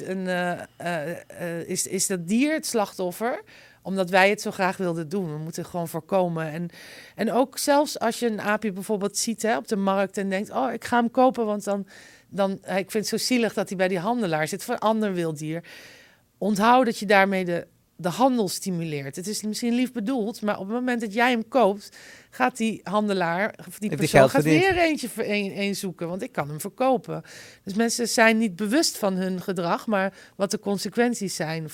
is dat dier het slachtoffer, omdat wij het zo graag wilden doen. We moeten het gewoon voorkomen. En ook zelfs als je een aapje bijvoorbeeld ziet op de markt en denkt, ik ga hem kopen, want dan ik vind het zo zielig dat hij bij die handelaar zit voor een ander wild dier. Onthoud dat je daarmee de handel stimuleert. Het is misschien lief bedoeld, maar op het moment dat jij hem koopt, gaat die handelaar of die persoon gaat weer eentje zoeken, want ik kan hem verkopen. Dus mensen zijn niet bewust van hun gedrag, maar wat de consequenties zijn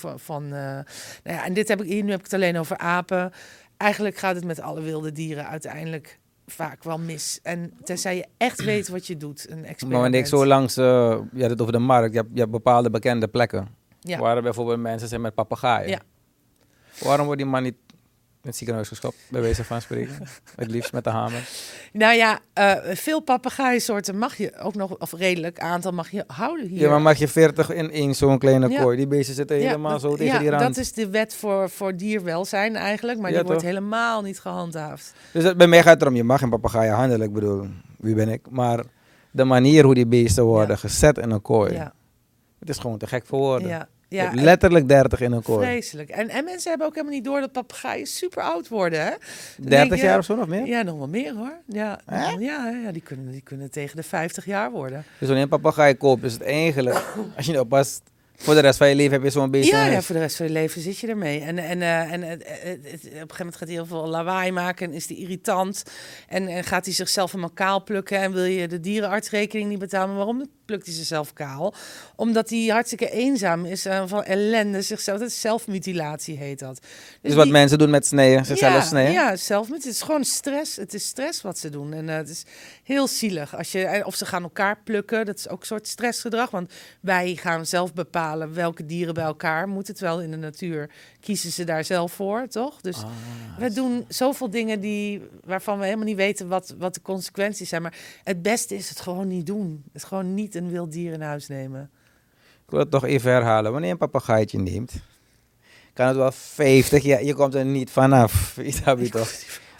en nu heb ik het alleen over apen. Eigenlijk gaat het met alle wilde dieren uiteindelijk vaak wel mis. En tenzij je echt weet wat je doet, een experiment. Maar wanneer ik zo langs, je had het over de markt, je hebt bepaalde bekende plekken. Ja. Waar er bijvoorbeeld mensen zijn met papegaaien. Ja. Waarom wordt die man niet in het ziekenhuis geschopt, bij wijze van spreken? Het liefst met de hamer. Nou ja, veel papegaaiensoorten mag je ook nog, of redelijk aantal mag je houden hier. Ja, maar mag je 40 in één zo'n kleine kooi? Die beesten zitten helemaal zo tegen die rand. Dat is de wet voor dierwelzijn eigenlijk, maar die wordt helemaal niet gehandhaafd. Dus bij mij gaat het erom, je mag geen papegaaien handelen. Ik bedoel, wie ben ik? Maar de manier hoe die beesten worden gezet in een kooi. Ja. Het is gewoon te gek voor woorden. Ja, letterlijk 30 in een kooi. Vreselijk. En mensen hebben ook helemaal niet door dat papegaaien super oud worden. Hè? 30 jaar of zo, nog meer? Ja, nog wel meer hoor. Ja, die kunnen tegen de 50 jaar worden. Dus wanneer een papegaai koopt, is het eigenlijk, als je oppast, voor de rest van je leven heb je zo'n beest. Ja, voor de rest van je leven zit je ermee. En op een gegeven moment gaat hij heel veel lawaai maken en is die irritant. En gaat hij zichzelf helemaal kaal plukken en wil je de dierenartsrekening niet betalen. Maar waarom plukt hij zichzelf kaal? Omdat hij hartstikke eenzaam is van ellende. Zelfmutilatie heet dat. Dus wat mensen doen met snijden, zichzelf snijden? Ja, zelfmutilatie. Het is gewoon stress. Het is stress wat ze doen. En het is heel zielig. Of ze gaan elkaar plukken. Dat is ook een soort stressgedrag. Want wij gaan zelf bepalen welke dieren bij elkaar moeten. Terwijl in de natuur kiezen ze daar zelf voor, toch? Dus we doen zoveel dingen waarvan we helemaal niet weten wat de consequenties zijn. Maar het beste is het gewoon niet doen. Het gewoon niet een wild dier in huis nemen. Ik wil het toch even herhalen. Wanneer je een papegaaitje neemt, kan het wel 50 jaar. Je komt er niet vanaf. Toch?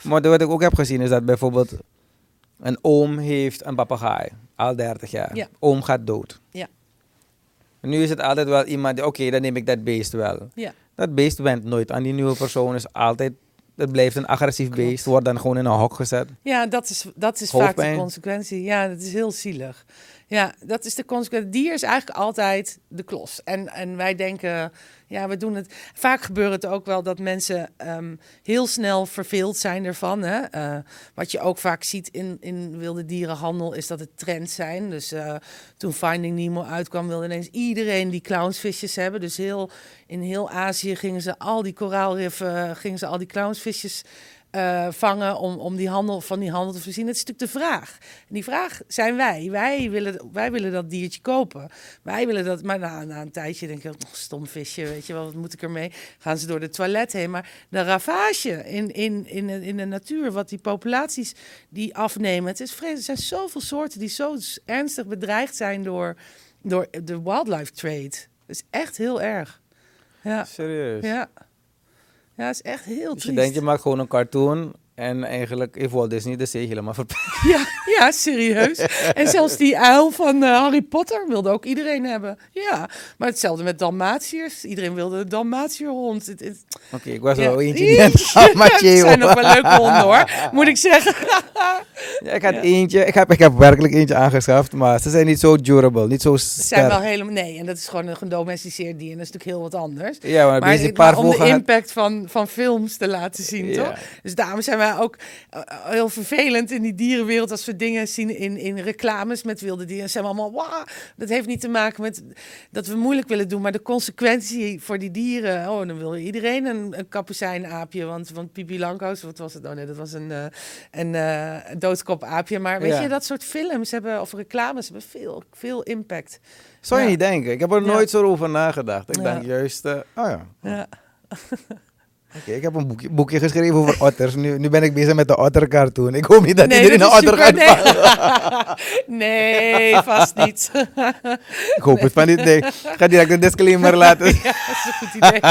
Maar wat ik ook heb gezien is dat bijvoorbeeld een oom heeft een papegaai, al 30 jaar. Ja. Oom gaat dood. Ja. Nu is het altijd wel iemand die, oké, dan neem ik dat beest wel. Ja. Dat beest went nooit aan die nieuwe persoon, is altijd, het blijft een agressief Klopt. beest, wordt dan gewoon in een hok gezet. Ja, dat is vaak de Hoofdpijn. consequentie. Ja, dat is heel zielig. Ja, dat is de consequentie. Het dier is eigenlijk altijd de klos. En wij denken, ja, we doen het. Vaak gebeurt het ook wel dat mensen heel snel verveeld zijn ervan. Hè? Wat je ook vaak ziet in wilde dierenhandel is dat het trends zijn. Dus toen Finding Nemo uitkwam, wilde ineens iedereen die clownsvisjes hebben. Dus in heel Azië gingen ze al die koraalriffen, al die clownsvisjes vangen om die handel te voorzien. Dat is natuurlijk de vraag. En die vraag zijn wij. Wij willen dat diertje kopen. Wij willen dat, maar na een tijdje denk ik, stom visje, weet je wel, wat moet ik ermee? Gaan ze door de toilet heen. Maar de ravage in de natuur, wat die populaties die afnemen, het is vreselijk. Er zijn zoveel soorten die zo ernstig bedreigd zijn door de wildlife trade. Dat is echt heel erg. Ja. Serieus? Ja. Ja, dat is echt heel Dus je triest. denkt, je maakt gewoon een cartoon en eigenlijk heeft Walt Disney de zee helemaal verpest. Ja, serieus. En zelfs die uil van Harry Potter wilde ook iedereen hebben. Ja, maar hetzelfde met Dalmatiërs. Iedereen wilde een Dalmatierhond. Oké, ik was er Ja. wel eentje die net Het zijn nog wel leuke honden hoor, moet ik zeggen. Ja, ik had eentje, ik heb werkelijk eentje aangeschaft, maar ze zijn niet zo durable, niet zo Ze zijn wel sterk. helemaal... Nee, en dat is gewoon een gedomesticeerd dier. En dat is natuurlijk heel wat anders. Ja, maar, Maar, een paar om de voegen had- impact van films te laten zien, Ja. toch? Dus daarom zijn wij ook heel vervelend in die dierenwereld als we dingen zien in reclames met wilde dieren. Zijn we allemaal, wow, dat heeft niet te maken met dat we moeilijk willen doen, maar de consequentie voor die dieren. Oh, dan wil iedereen een kapucijnaapje, want Pipi Langkous, wat was het? Oh nee, dat was een doodskopaapje. Maar weet Ja. je, dat soort films hebben, of reclames hebben veel impact. Zou je Ja. niet denken, ik heb er Ja. nooit zo over nagedacht. Ik Ja. denk juist, oh ja. Ja. Oké, ik heb een boekje geschreven over otters. Nu ben ik bezig met de ottercartoon. Ik hoop niet dat iedereen een dat is otter gaat super. vangen. Nee, vast niet. Ik hoop het van niet. Nee, ik ga direct een disclaimer laten. Ja, dat is een goed idee.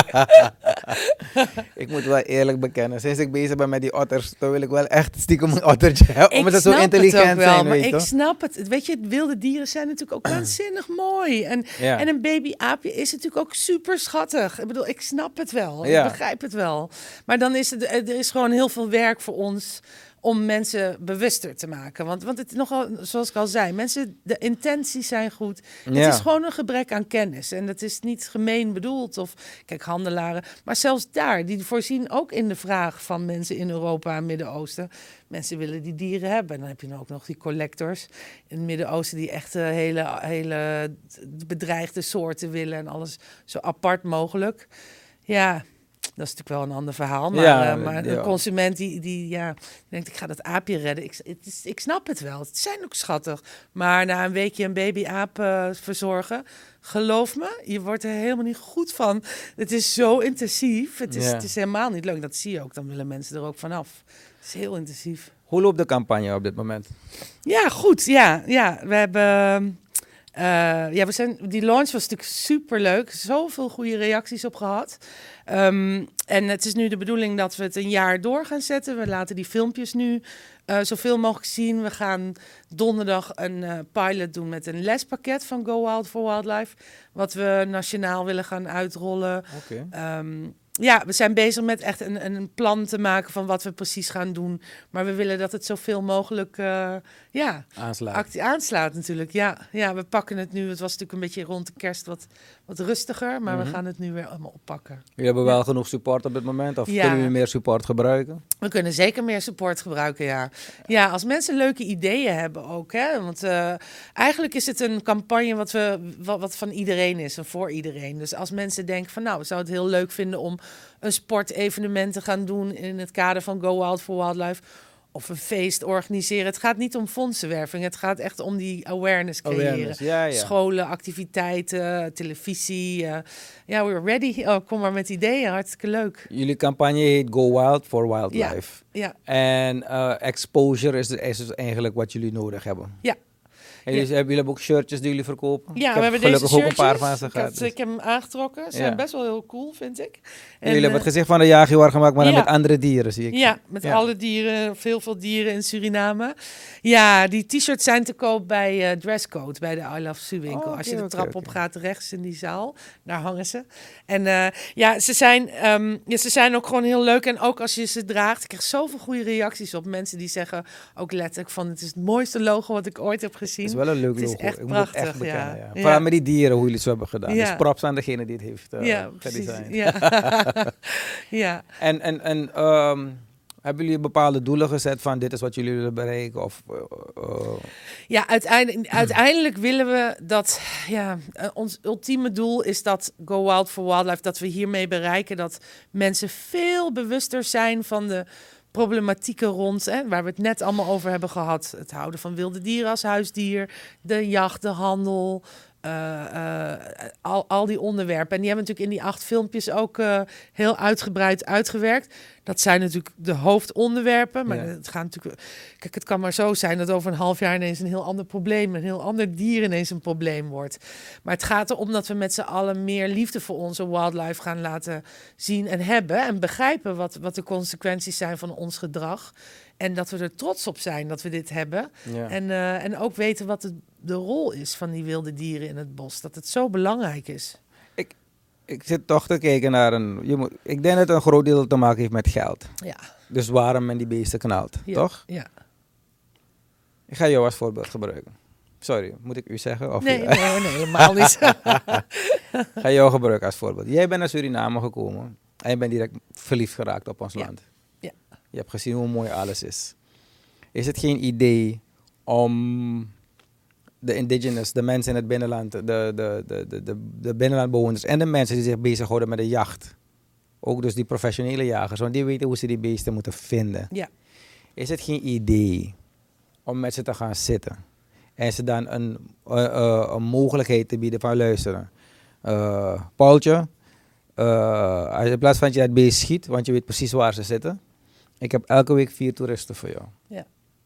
Ik moet wel eerlijk bekennen, sinds ik bezig ben met die otters, dan wil ik wel echt stiekem een ottertje hebben. Omdat ze zo snap het ook intelligent wel, zijn, maar weet je ik toch? snap het. Weet je, wilde dieren zijn natuurlijk ook waanzinnig mooi. En een babyaapje is natuurlijk ook super schattig. Ik bedoel, ik snap het wel. Ja. Ik begrijp het wel. Maar dan is er is gewoon heel veel werk voor ons om mensen bewuster te maken. Want het nogal, zoals ik al zei, de intenties zijn goed. Ja. Het is gewoon een gebrek aan kennis. En dat is niet gemeen bedoeld. Of, kijk, handelaren. Maar zelfs daar, die voorzien ook in de vraag van mensen in Europa en Midden-Oosten. Mensen willen die dieren hebben. En dan heb je dan ook nog die collectors in het Midden-Oosten die echt hele bedreigde soorten willen. En alles zo apart mogelijk. Ja, dat is natuurlijk wel een ander verhaal. Maar, maar de consument die denkt, ik ga dat aapje redden. Ik snap het wel. Het zijn ook schattig. Maar na een weekje een babyaap verzorgen, geloof me, je wordt er helemaal niet goed van. Het is zo intensief. Het is helemaal niet leuk. Dat zie je ook. Dan willen mensen er ook vanaf. Het is heel intensief. Hoe loopt de campagne op dit moment? Ja, goed. Ja, we hebben... die launch was natuurlijk superleuk. Zoveel goede reacties op gehad. En het is nu de bedoeling dat we het een jaar door gaan zetten. We laten die filmpjes nu zoveel mogelijk zien. We gaan donderdag een pilot doen met een lespakket van Go Wild for Wildlife. Wat we nationaal willen gaan uitrollen. Oké. We zijn bezig met echt een plan te maken van wat we precies gaan doen. Maar we willen dat het zoveel mogelijk aanslaat natuurlijk. Ja, we pakken het nu. Het was natuurlijk een beetje rond de kerst wat rustiger. Maar we gaan het nu weer allemaal oppakken. Jullie hebben wel genoeg support op dit moment? Of kunnen jullie meer support gebruiken? We kunnen zeker meer support gebruiken, ja. Ja, als mensen leuke ideeën hebben ook. Hè? Want eigenlijk is het een campagne wat van iedereen is en voor iedereen. Dus als mensen denken van we zouden het heel leuk vinden om een sportevenement te gaan doen in het kader van Go Wild for Wildlife. Of een feest organiseren. Het gaat niet om fondsenwerving. Het gaat echt om die awareness creëren. Ja. Scholen, activiteiten, televisie. We're ready. Oh, kom maar met ideeën. Hartstikke leuk. Jullie campagne heet Go Wild for Wildlife. Ja. En exposure is dus eigenlijk wat jullie nodig hebben. Ja. En jullie hebben ook shirtjes die jullie verkopen? Ja, Ik we heb hebben gelukkig deze ook shirtjes. een paar van ze gehad. Ik heb hem aangetrokken. Ze zijn Ja. best wel heel cool, vind ik. En jullie hebben het gezicht van de jaguar gemaakt, maar dan Ja. met andere dieren, zie ik. Ja, met alle dieren, veel dieren in Suriname. Ja, die t-shirts zijn te koop bij Dresscode, bij de I Love Sue winkel. Oh, Als je de oké, trap oké. op gaat, rechts in die zaal, daar hangen ze. En ze zijn ook gewoon heel leuk. En ook als je ze draagt, ik krijg zoveel goede reacties op mensen die zeggen ook letterlijk van het is het mooiste logo wat ik ooit heb gezien. Het is wel een leuk Het is logo. echt Ik moet het prachtig, echt bekennen, ja. Vooral Ja. met die dieren, hoe jullie het zo hebben gedaan. Ja. Dus props aan degene die het heeft Ja, precies. gedesigned. Ja. Ja. En hebben jullie bepaalde doelen gezet van dit is wat jullie willen bereiken? Of, Ja, uiteindelijk willen we dat. Ja, ons ultieme doel is dat Go Wild for Wildlife, dat we hiermee bereiken dat mensen veel bewuster zijn van de problematieken rond, waar we het net allemaal over hebben gehad. Het houden van wilde dieren als huisdier, de jacht, de handel. Al die onderwerpen. En die hebben natuurlijk in die 8 filmpjes ook heel uitgebreid uitgewerkt. Dat zijn natuurlijk de hoofdonderwerpen. Maar het gaat natuurlijk. Kijk, het kan maar zo zijn dat over een half jaar ineens een heel ander probleem, een heel ander dier ineens een probleem wordt. Maar het gaat erom dat we met z'n allen meer liefde voor onze wildlife gaan laten zien en hebben. En begrijpen wat de consequenties zijn van ons gedrag. En dat we er trots op zijn dat we dit hebben. Ja. En ook weten wat de rol is van die wilde dieren in het bos. Dat het zo belangrijk is. Ik zit toch te kijken naar ik denk dat het een groot deel te maken heeft met geld. Ja. Dus waarom men die beesten knalt, toch? Ja. Ik ga jou als voorbeeld gebruiken. Sorry, moet ik u zeggen? Of Nee, helemaal niet. Ik ga jou gebruiken als voorbeeld. Jij bent naar Suriname gekomen en je bent direct verliefd geraakt op ons land. Ja. Je hebt gezien hoe mooi alles is. Is het geen idee om de indigenous, de mensen in het binnenland, de binnenlandbewoners en de mensen die zich bezighouden met de jacht, ook dus die professionele jagers, want die weten hoe ze die beesten moeten vinden. Ja. Is het geen idee om met ze te gaan zitten en ze dan een mogelijkheid te bieden van luisteren? Paultje, als in plaats van dat je het beest schiet, want je weet precies waar ze zitten, ik heb elke week 4 toeristen voor jou. Ja.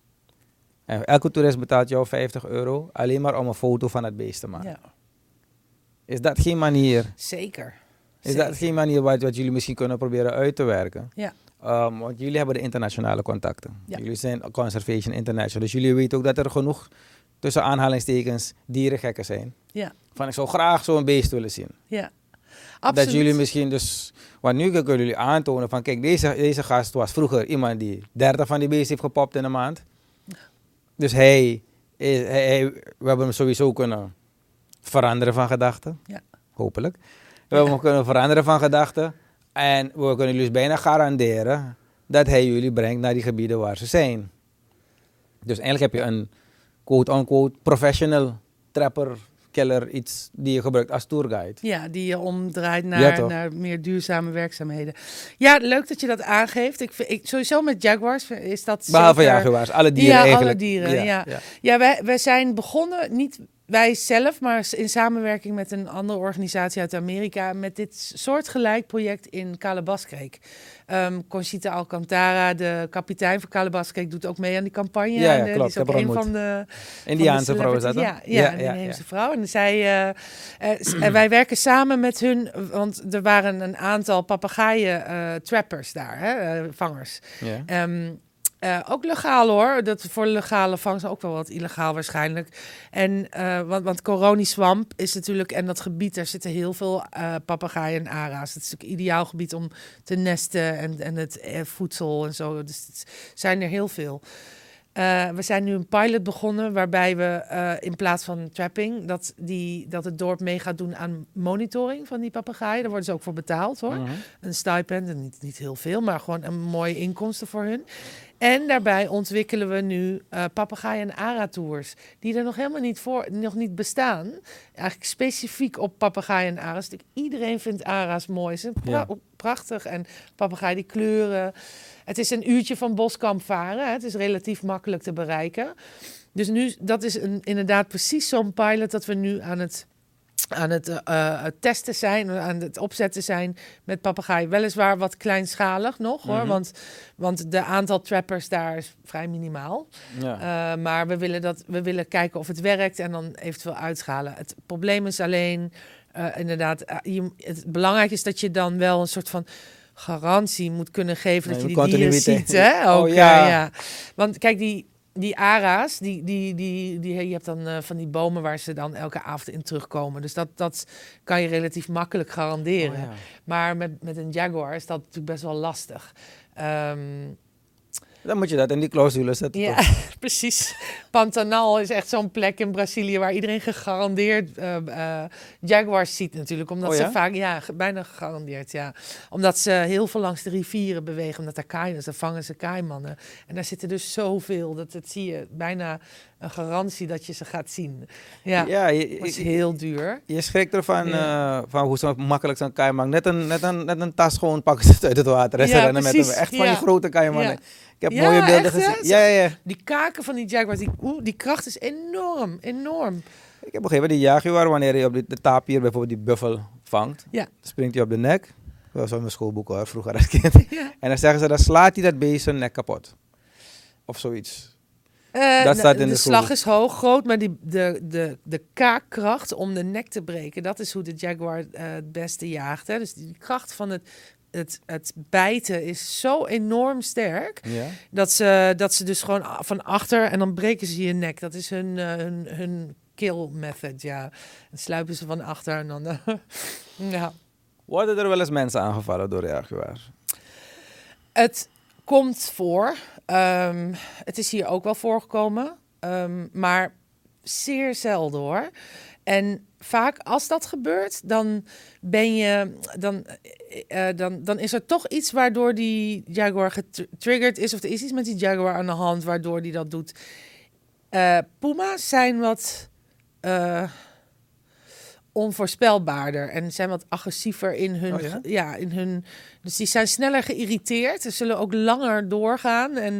En elke toerist betaalt jou €50 alleen maar om een foto van het beest te maken. Ja. Is dat geen manier? Zeker. Is dat geen manier wat jullie misschien kunnen proberen uit te werken? Ja. Want jullie hebben de internationale contacten. Ja. Jullie zijn Conservation International. Dus jullie weten ook dat er genoeg, tussen aanhalingstekens, dierengekken zijn. Ja. Van ik zou graag zo'n beest willen zien. Ja. Absoluut. Dat jullie misschien dus. Want nu kunnen jullie aantonen van kijk, deze gast was vroeger iemand die 30 van die beesten heeft gepopt in een maand. Dus we hebben hem sowieso kunnen veranderen van gedachten. Ja. Hopelijk. We hebben hem kunnen veranderen van gedachten. En we kunnen jullie dus bijna garanderen dat hij jullie brengt naar die gebieden waar ze zijn. Dus eigenlijk heb je een quote-unquote professional trapper, killer, iets die je gebruikt als tourguide. Ja, die je omdraait Ja, toch? naar meer duurzame werkzaamheden. Ja, leuk dat je dat aangeeft. Ik sowieso met jaguars is dat Behalve zeker... jaguars, alle dieren Ja, eigenlijk. alle dieren, ja. Ja, wij zijn begonnen, niet wij zelf, maar in samenwerking met een andere organisatie uit Amerika, met dit soortgelijk project in Calabasas. Conchita Alcantara, de kapitein van Calabasas, doet ook mee aan die campagne. Ja, en, die klopt. is ook een van de Indiaanse vrouw is dat, ja, toch? een inheemse vrouw. En wij werken samen met hun, want er waren een aantal papegaaien trappers daar, vangers. Ja. Ook legaal hoor. Dat voor legale vangst ook wel wat illegaal waarschijnlijk. En want Coroniswamp is natuurlijk, en dat gebied, daar zitten heel veel papegaaien en ara's. Het is natuurlijk ideaal gebied om te nesten en het voedsel en zo. Dus het zijn er heel veel. We zijn nu een pilot begonnen waarbij we in plaats van trapping, dat het dorp mee gaat doen aan monitoring van die papegaaien. Daar worden ze ook voor betaald hoor. Mhm. Een stipend, en niet heel veel, maar gewoon een mooie inkomsten voor hun. En daarbij ontwikkelen we nu papegaaien en ara-tours, die er nog helemaal nog niet bestaan. Eigenlijk specifiek op papegaaien en ara's. Iedereen vindt ara's mooi. Ze zijn prachtig en papegaaien die kleuren. Het is een uurtje van Boskamp varen. Hè. Het is relatief makkelijk te bereiken. Dus nu, dat is inderdaad precies zo'n pilot dat we nu aan het aan het testen zijn, aan het opzetten zijn met papegaai. Weliswaar wat kleinschalig nog, hoor. Want de aantal trappers daar is vrij minimaal. Ja. Maar we willen kijken of het werkt en dan eventueel uitschalen. Het probleem is alleen, inderdaad, het belangrijk is dat je dan wel een soort van garantie moet kunnen geven dat je die dieren ziet. Hè? Ook, ja. Want kijk, die ara's, je hebt dan van die bomen waar ze dan elke avond in terugkomen. Dus dat kan je relatief makkelijk garanderen. Ja. Maar met een jaguar is dat natuurlijk best wel lastig. Dan moet je dat in die clausule zetten. Ja, toch? precies. Pantanal is echt zo'n plek in Brazilië waar iedereen gegarandeerd jaguars ziet natuurlijk. Omdat ze vaak, bijna gegarandeerd, ja. Omdat ze heel veel langs de rivieren bewegen, omdat daar kaaien, dus daar vangen ze kaaimannen. En daar zitten dus zoveel, dat zie je bijna een garantie dat je ze gaat zien. Ja, dat is heel duur. Je schrikt ervan van hoe zo makkelijk zo'n kaiman, net een tas gewoon pakken ze uit het water. En ze rennen met hem. Echt van die grote kaimannen. Ja. Ik heb mooie beelden gezien. Ja. Die kaken van die jaguars, die kracht is enorm. Ik heb begrepen, die jaguar, wanneer je op de tapir bijvoorbeeld die buffel vangt, springt hij op de nek. Dat was in mijn schoolboek hoor, vroeger als kind. Ja. En dan zeggen ze, dan slaat hij dat beest zijn nek kapot. Of zoiets. Dat staat in de slag is groot, maar de kaakkracht om de nek te breken, dat is hoe de jaguar het beste jaagt. Hè? Dus die kracht van het bijten is zo enorm sterk, dat ze dus gewoon van achter en dan breken ze je nek. Dat is hun kill method, ja. Dan sluipen ze van achter en dan... ja. Worden er wel eens mensen aangevallen door jaguars? Het komt voor. Het is hier ook wel voorgekomen. Maar zeer zelden hoor. En vaak als dat gebeurt, dan is er toch iets waardoor die jaguar getriggerd is. Of er is iets met die jaguar aan de hand waardoor die dat doet. Puma's zijn wat onvoorspelbaarder en zijn wat agressiever in hun... Dus die zijn sneller geïrriteerd. Ze zullen ook langer doorgaan. En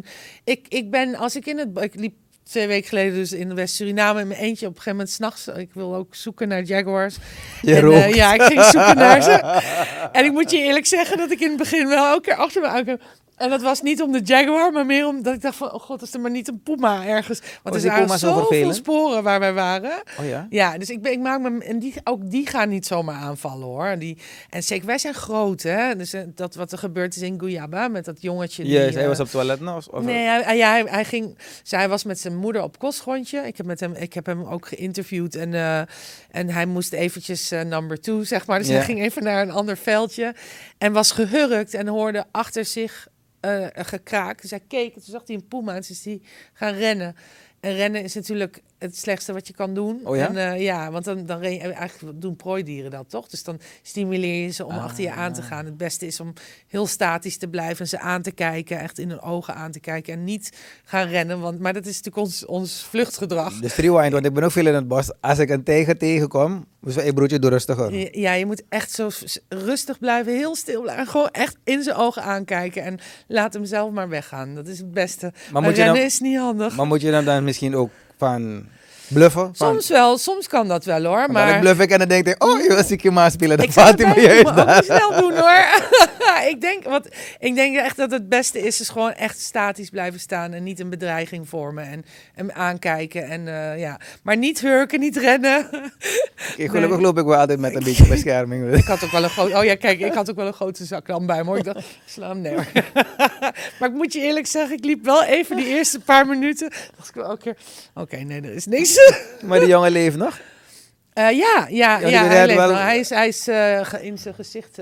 ik liep 2 weken geleden dus in West-Suriname in mijn eentje op een gegeven moment 's nachts. Ik wil ook zoeken naar jaguars. Ik ging zoeken naar ze. En ik moet je eerlijk zeggen dat ik in het begin wel elke keer achter me aankwam. En dat was niet om de jaguar, maar meer omdat ik dacht van... oh god, is er maar niet een puma ergens. Want er zijn zoveel sporen waar wij waren. Oh ja? Ja, dus ik maak me... En die gaan niet zomaar aanvallen, hoor. En zeker, wij zijn groot, hè. Dus dat wat er gebeurd is in Guyaba met dat jongetje... hij was op het toilet nog? Nee, hij ging... Hij was met zijn moeder op kostgrondje. Ik heb hem ook geïnterviewd. En hij moest eventjes number 2, zeg maar. Dus hij ging even naar een ander veldje. En was gehurkt en hoorde achter zich... gekraakt. Dus hij keek en toen zag hij een puma en toen is hij gaan rennen. En rennen is natuurlijk het slechtste wat je kan doen. Oh ja? En, want dan eigenlijk doen prooidieren dat, toch? Dus dan stimuleer je ze om achter je aan te gaan. Het beste is om heel statisch te blijven en ze aan te kijken, echt in hun ogen aan te kijken en niet gaan rennen. Maar dat is natuurlijk ons vluchtgedrag. Dus rewind, want ik ben ook veel in het bos. Als ik een tijger tegenkom, dus broertje, doe rustiger. Ja, je moet echt zo rustig blijven, heel stil blijven. Gewoon echt in zijn ogen aankijken en laat hem zelf maar weggaan. Dat is het beste. Maar rennen is niet handig. Maar moet je dan misschien ook van bluffen? Soms wel, soms kan dat wel hoor. Maar dan bluff ik en dan denk ik, je zie ik je maar spelen. Dan valt hij me juist daar. Ik snel doen hoor. ik denk echt dat het beste is gewoon echt statisch blijven staan en niet een bedreiging vormen en hem aankijken. Maar niet hurken, niet rennen. Gelukkig loop ik wel altijd met een beetje bescherming. Ik had ook wel een grote zak dan bij me hoor. Ik dacht, sla hem neer. Maar ik moet je eerlijk zeggen, ik liep wel even die eerste paar minuten. Dacht ik wel elke keer, oké, nee, er is niks. Maar die jongen leeft nog? Hij leeft nog. Hij is in zijn gezicht,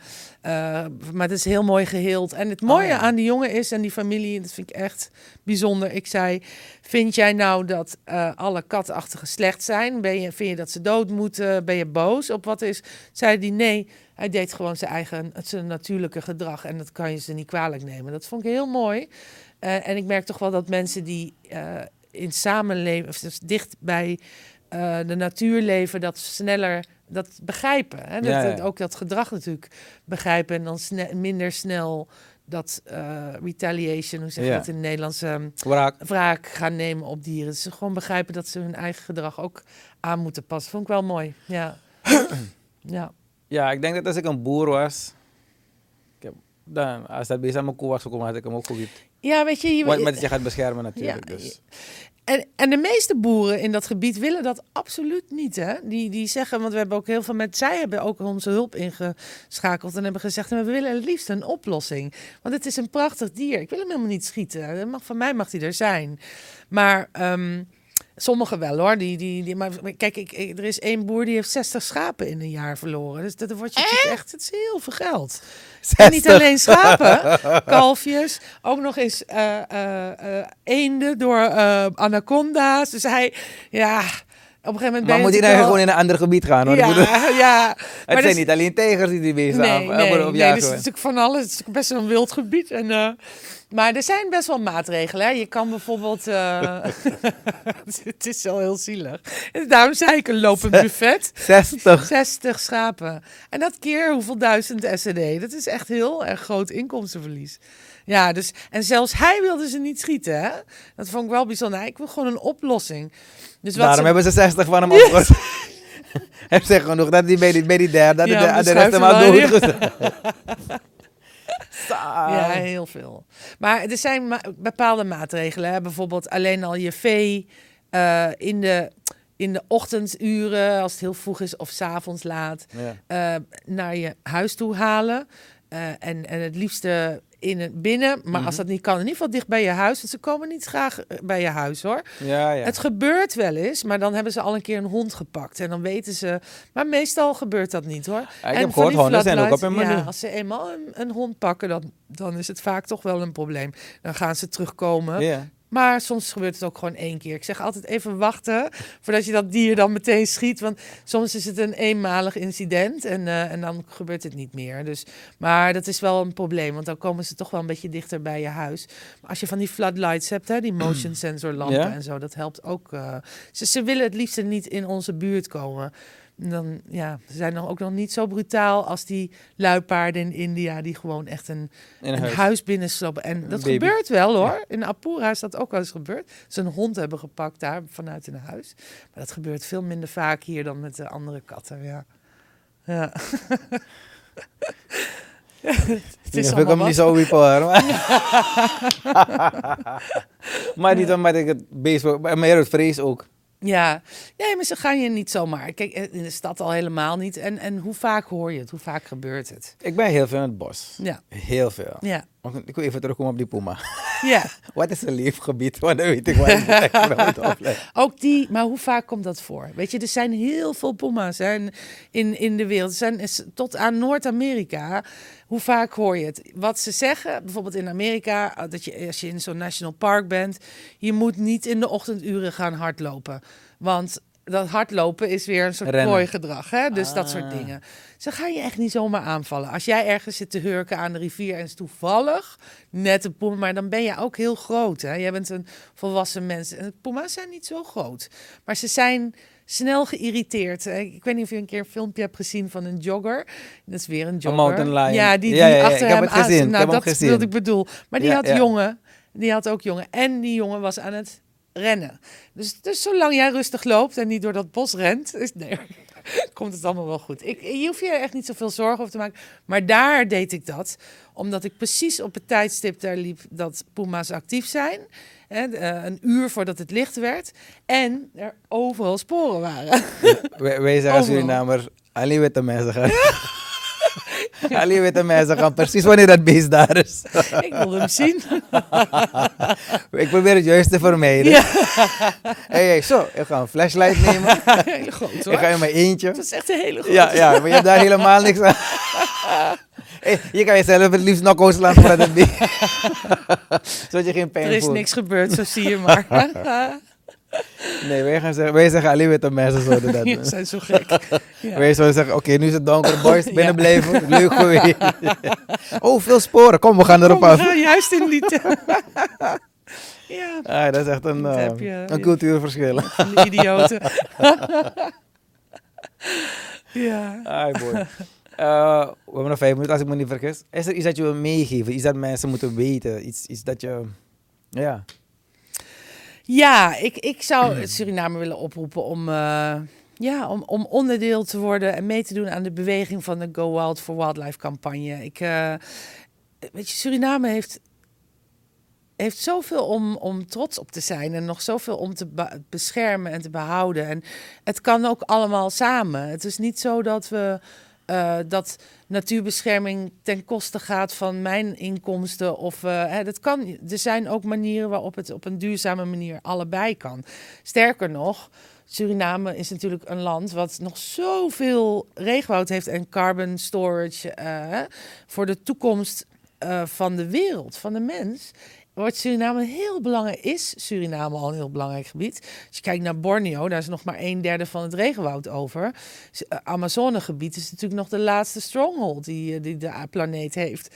maar het is heel mooi geheeld. En het mooie aan die jongen is, en die familie, dat vind ik echt bijzonder. Ik zei, vind jij nou dat alle katachtigen slecht zijn? Vind je dat ze dood moeten? Ben je boos op wat is? Zei die nee, hij deed gewoon zijn natuurlijke gedrag. En dat kan je ze niet kwalijk nemen. Dat vond ik heel mooi. En ik merk toch wel dat mensen die in samenleven, of dus dicht bij de natuur leven, dat sneller dat begrijpen. Hè? Ook dat gedrag natuurlijk begrijpen en dan minder snel dat retaliation, hoe zeg je dat in het Nederlands? Wraak gaan nemen op dieren. Dus ze gewoon begrijpen dat ze hun eigen gedrag ook aan moeten passen. Vond ik wel mooi, ja. Ja. Ja, ik denk dat als ik een boer was, dan, als dat bezig aan mijn koe was gekomen, had ik hem ook gewiept. Ja, weet je... Maar dat je gaat beschermen natuurlijk. Ja, Dus. En de meeste boeren in dat gebied willen dat absoluut niet. Hè? Die zeggen, want we hebben ook heel veel zij hebben ook onze hulp ingeschakeld en hebben gezegd, we willen het liefst een oplossing. Want het is een prachtig dier. Ik wil hem helemaal niet schieten. Van mij mag hij er zijn. Maar sommigen wel hoor. Maar kijk, er is één boer die heeft 60 schapen in een jaar verloren. Dus dat wordt je echt, het is heel veel geld. 60. En niet alleen schapen, kalfjes, ook nog eens eenden door anaconda's. Dus hij, ja, op een gegeven moment... Maar moet hij nou gewoon in een ander gebied gaan? Hoor. Ja. Het zijn niet alleen tegers die bezig nee, op dus jagen. het is natuurlijk van alles. Het is best wel een wild gebied. Maar er zijn best wel maatregelen. Hè. Je kan bijvoorbeeld... het is wel heel zielig. Daarom zei ik een lopend buffet. 60 schapen. En dat keer hoeveel duizend SED. Dat is echt heel erg groot inkomstenverlies. Ja, dus... En zelfs hij wilde ze niet schieten. Hè. Dat vond ik wel bijzonder. Ik wil gewoon een oplossing. Dus daarom hebben ze 60 van hem opgelost. Hij zegt genoeg dat hij bij die derde, de rest hem al dood. Ja, heel veel. Maar er zijn bepaalde maatregelen. Hè. Bijvoorbeeld alleen al je vee in de ochtenduren, als het heel vroeg is of 's avonds laat, naar je huis toe halen. En het liefste binnen, maar als dat niet kan, in ieder geval dicht bij je huis. Want ze komen niet graag bij je huis, hoor. Ja. Het gebeurt wel eens, maar dan hebben ze al een keer een hond gepakt. En dan weten ze... Maar meestal gebeurt dat niet, hoor. Ja, ik heb gehoord, honden zijn ook op hun menu. Ja, als ze eenmaal een hond pakken, dan is het vaak toch wel een probleem. Dan gaan ze terugkomen. Ja. Maar soms gebeurt het ook gewoon 1 keer. Ik zeg altijd even wachten voordat je dat dier dan meteen schiet. Want soms is het een eenmalig incident en dan gebeurt het niet meer. Dus, maar dat is wel een probleem, want dan komen ze toch wel een beetje dichter bij je huis. Maar als je van die floodlights hebt, hè, die motion sensor lampen en zo, dat helpt ook. Ze willen het liefst niet in onze buurt komen. Dan, ze zijn dan ook nog niet zo brutaal als die luipaarden in India die gewoon echt een huis binnenslopen. En dat gebeurt wel, hoor. Ja. In Apura is dat ook wel eens gebeurd. Ze een hond hebben gepakt daar vanuit een huis. Maar dat gebeurt veel minder vaak hier dan met de andere katten. Ja. Het is ik hem niet zo wiepen, hoor. Maar niet omdat ik het beest wil, maar het vrees ook. Ja, nee, maar ze gaan je niet zomaar. Kijk, in de stad al helemaal niet. En hoe vaak hoor je het? Hoe vaak gebeurt het? Ik ben heel veel in het bos. Ja. Heel veel. Ja. Ik wil even terugkomen op die puma. Ja. Wat is een leefgebied? Want dan weet ik waar ik moet ook maar hoe vaak komt dat voor? Weet je, er zijn heel veel puma's in de wereld. Er zijn tot aan Noord-Amerika. Hoe vaak hoor je het? Wat ze zeggen, bijvoorbeeld in Amerika, dat je als je in zo'n national park bent, je moet niet in de ochtenduren gaan hardlopen. Want dat hardlopen is weer een soort prooigedrag, hè? Dus dat soort dingen. Ze gaan je echt niet zomaar aanvallen. Als jij ergens zit te hurken aan de rivier en is toevallig net een puma, maar dan ben je ook heel groot, hè? Jij bent een volwassen mens. En puma's zijn niet zo groot. Maar ze zijn snel geïrriteerd. Ik weet niet of je een keer een filmpje hebt gezien van een jogger. Dat is weer een jogger. Een mountain lion. Ja, die achter hem aan. Gezien. Nou, dat wilde ik bedoel. Maar die had jongen. Die had ook jongen. En die jongen was aan het rennen. Dus zolang jij rustig loopt en niet door dat bos rent, komt het allemaal wel goed. Je hoeft je er echt niet zoveel zorgen over te maken. Maar daar deed ik dat, omdat ik precies op het tijdstip daar liep dat puma's actief zijn. Een uur voordat het licht werd. En er overal sporen waren. Wij zeggen Surinamers, alleen witte mensen gaan. Alleen witte mensen gaan precies wanneer dat beest daar is. Ik wil hem zien. Ik probeer het juist te vermijden. Ja. Hey, zo, ik ga een flashlight nemen. Hele groot, hoor. Ik ga in mijn eentje. Dat is echt een hele grote. Ja, maar je hebt daar helemaal niks aan. Hey, je kan jezelf het liefst knock-outs laten voor dat beest. Zodat je geen pijn voelt. Er is niks gebeurd, zo zie je maar. Nee, wij zeggen alleen witte mensen zouden dat doen. Die zijn zo gek. Ja. Wij zouden zeggen, oké, nu is het donker, boys, binnen blijven. Leuk geweest. Oh, veel sporen. Kom, we gaan erop af. We gaan juist in die Ja. Dat is echt een cultuurverschil. Van idioten. Ja. Boy. We hebben nog 5 minuten, als ik me niet vergis. Is er iets dat je wil meegeven? Iets dat mensen moeten weten? Iets dat je... Ja. Ja, ik zou Suriname willen oproepen om Ja, om onderdeel te worden en mee te doen aan de beweging van de Go Wild for Wildlife campagne. Weet je, Suriname heeft zoveel om trots op te zijn en nog zoveel om te beschermen en te behouden. En het kan ook allemaal samen. Het is niet zo dat natuurbescherming ten koste gaat van mijn inkomsten. Dat kan. Er zijn ook manieren waarop het op een duurzame manier allebei kan. Sterker nog, Suriname is natuurlijk een land wat nog zoveel regenwoud heeft en carbon storage voor de toekomst van de wereld, van de mens. Wordt Suriname heel belangrijk, is Suriname al een heel belangrijk gebied. Als je kijkt naar Borneo, daar is nog maar 1/3 van het regenwoud over. Amazonegebied is natuurlijk nog de laatste stronghold die de planeet heeft.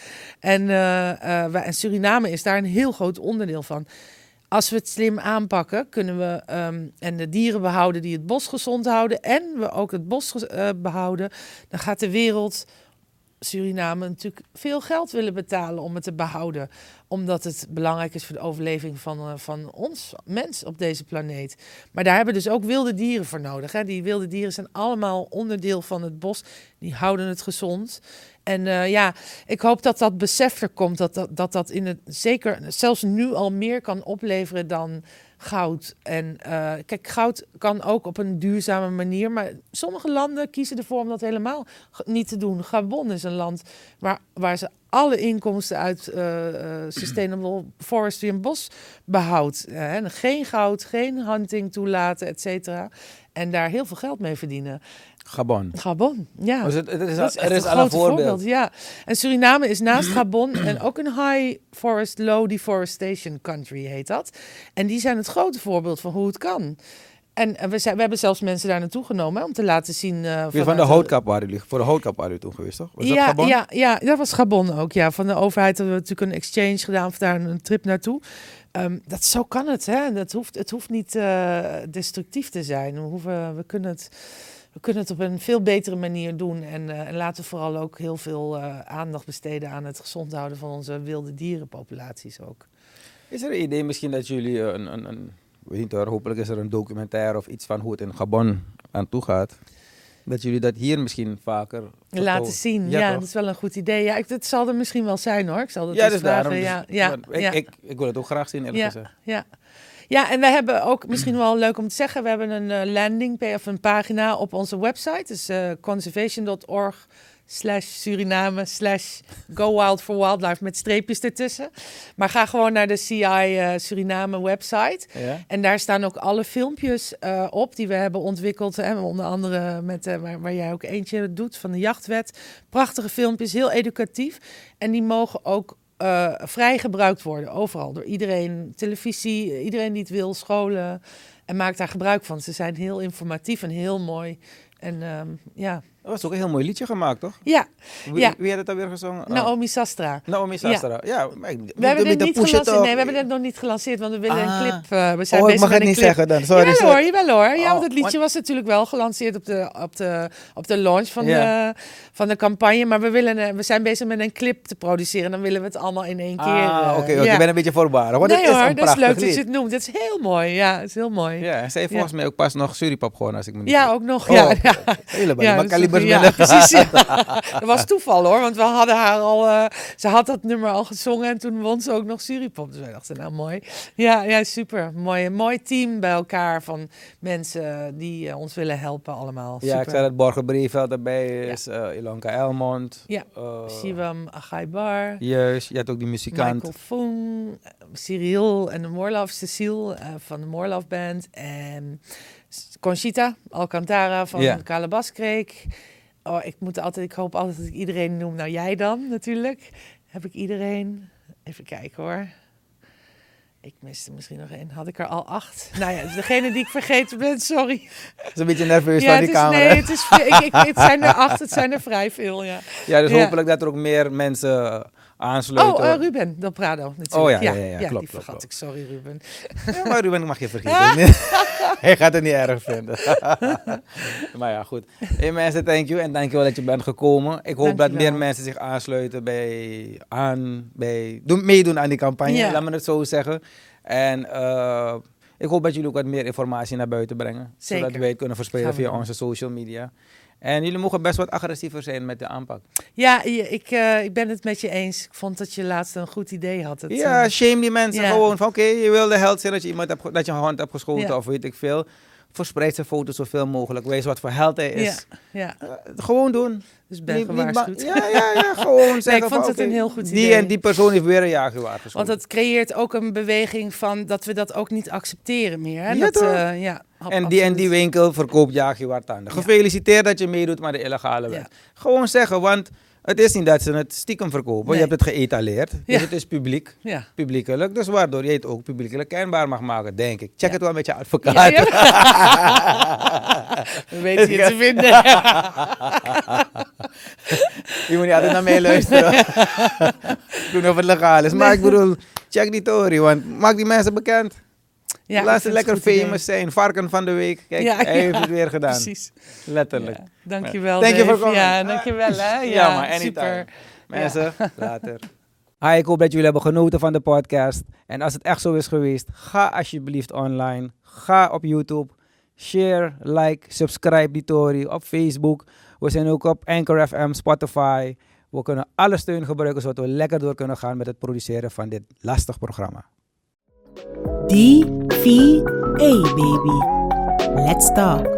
En Suriname is daar een heel groot onderdeel van. Als we het slim aanpakken, kunnen we en de dieren behouden die het bos gezond houden en we ook het bos behouden, dan gaat de wereld Suriname natuurlijk veel geld willen betalen om het te behouden. Omdat het belangrijk is voor de overleving van ons, mens op deze planeet. Maar daar hebben we dus ook wilde dieren voor nodig. Hè? Die wilde dieren zijn allemaal onderdeel van het bos. Die houden het gezond. En ik hoop dat dat besef er komt. Dat in het zeker zelfs nu al meer kan opleveren dan goud. En kijk, goud kan ook op een duurzame manier. Maar sommige landen kiezen ervoor om dat helemaal niet te doen. Gabon is een land waar ze alle inkomsten uit sustainable forestry en bosbehoud. Geen goud, geen hunting toelaten, et cetera. En daar heel veel geld mee verdienen. Gabon, ja. Dus er is al een voorbeeld. Ja. En Suriname is naast Gabon en ook een high forest, low deforestation country heet dat. En die zijn het grote voorbeeld van hoe het kan. En we hebben zelfs mensen daar naartoe genomen om te laten zien. Van de houtkap waren jullie, voor de houtkap waren jullie toen geweest, toch? Was dat Gabon? Ja, dat was Gabon ook. Ja. Van de overheid hebben we natuurlijk een exchange gedaan of daar een trip naartoe. Zo kan het, hè? Het hoeft niet destructief te zijn. We kunnen het op een veel betere manier doen. En laten we vooral ook heel veel aandacht besteden aan het gezond houden van onze wilde dierenpopulaties ook. Is er een idee misschien dat jullie weet niet hoor, hopelijk is er een documentaire of iets van hoe het in Gabon aan toe gaat. Dat jullie dat hier misschien vaker laten zien. Ja, dat is wel een goed idee. Ja, het zal er misschien wel zijn hoor. Ik zal dat dus vragen. Ik wil het ook graag zien, eerlijk gezegd. Ja, en we hebben ook, misschien wel leuk om te zeggen, we hebben een landing of een pagina op onze website. Dus conservation.org/Suriname/Go Wild for Wildlife met streepjes ertussen. Maar ga gewoon naar de CI Suriname website. Ja. En daar staan ook alle filmpjes op die we hebben ontwikkeld. Onder andere waar jij ook eentje doet van de jachtwet. Prachtige filmpjes, heel educatief. En die mogen ook vrij gebruikt worden, overal. Door iedereen, televisie, iedereen die het wil, scholen. En maakt daar gebruik van. Ze zijn heel informatief en heel mooi. En Dat was ook een heel mooi liedje gemaakt, toch? Ja. Wie had het alweer gezongen? Naomi Sastra. Ja. We hebben het niet gelanceerd. Nee, we hebben het nog niet gelanceerd, want we willen een clip. We zijn ik mag het niet zeggen dan. Sorry. Jawel hoor. Ja, want het liedje was natuurlijk wel gelanceerd op de launch van de campagne. Maar we zijn bezig met een clip te produceren. Dan willen we het allemaal in één keer. Oké. Ik ben een beetje voorbarig. Want nee hoor, dat is leuk lied. dat je het noemt. Dat is heel mooi. Ja, het is heel mooi. Ja, ze heeft volgens mij ook pas nog Suripop gewoon, als ik me niet ook nog. Ja, precies. Dat was toeval hoor, want we hadden haar al, ze had dat nummer al gezongen en toen won ze ook nog Suripop. Dus wij dachten, nou mooi. Ja, super. Mooi team bij elkaar van mensen die ons willen helpen allemaal. Super. Ja, ik zei dat Borger Breveld erbij is, Ilonka Elmond. Ja, Shivam Agaibar. Juist, je had ook die muzikant. Michael Fung, Cyril en de Moorlaf, Cecile van de Moorlaf Band. En Conchita Alcantara van de Calabascreek. Ik hoop altijd dat ik iedereen noem. Nou, jij dan natuurlijk. Heb ik iedereen? Even kijken hoor. Ik miste misschien nog één. Had ik er al 8? Nou ja, degene die ik vergeten ben, sorry. Het is een beetje nerveus van die camera. Nee, het zijn er 8. Het zijn er vrij veel, ja. Ja, dus hopelijk dat er ook meer mensen aansluiten. Ruben Del Prado natuurlijk. Ja, klopt. Die vergat ik. Sorry, Ruben. Ja, maar Ruben mag je vergeten. Hij gaat het niet erg vinden. Maar ja, goed. Hey mensen, thank you. En dankjewel dat je bent gekomen. Ik hoop dat meer mensen zich aansluiten meedoen aan die campagne. Laat me het zo zeggen. En Ik hoop dat jullie ook wat meer informatie naar buiten brengen. Zeker. Zodat wij het kunnen verspreiden Gaan we via doen. onze social media. En jullie mogen best wat agressiever zijn met de aanpak. Ja, ik ben het met je eens. Ik vond dat je laatst een goed idee had. Ja, shame die mensen ja. gewoon van oké, je wil de held zijn dat je iemand hebt, dat je een hond hebt geschoten Ja. of weet ik veel. Verspreid zijn foto's zoveel mogelijk. Wees wat voor held hij is. Ja. Gewoon doen. Dus ben Niet gewaarschuwd. ja, gewoon zeggen ik vond van, het een oké, heel goed Die idee. en die persoon heeft weer een jaguar geschoten. Want het creëert ook een beweging van dat we dat ook niet accepteren meer. Hè? Ja, Dat, toch? En die absoluut. winkel verkoopt jaguar tanden. Ja. Gefeliciteerd dat je meedoet met de illegale wet. Ja. Gewoon zeggen, want het is niet dat ze het stiekem verkopen. Nee. Je hebt het geëtaleerd. Dus Ja. het is Ja. publiekelijk. Dus waardoor je het ook publiekelijk kenbaar mag maken, denk ik. Check Ja. het wel met je advocaat. Ja, We weten je te vinden. Je moet niet altijd naar mij luisteren. Doen of het legaal is. Maar ik bedoel, check die Tory, want maak die mensen bekend. Ja, Laat ik ze vind het lekker een goed idee. famous zijn. Varken van de week. Kijk, Ja, hij heeft ja. het weer gedaan. Precies. Letterlijk. Ja. Dankjewel, Thank you Dave. for coming. Ja, dankjewel. Hè? Ja, maar anytime. super. Mensen, later. Hi, ik hoop dat jullie hebben genoten van de podcast. En als het echt zo is geweest, ga alsjeblieft online. Ga op YouTube. Share, like, subscribe die Tory op Facebook. We zijn ook op Anchor FM, Spotify. We kunnen alle steun gebruiken zodat we lekker door kunnen gaan met het produceren van dit lastig programma. DVA, baby. Let's talk.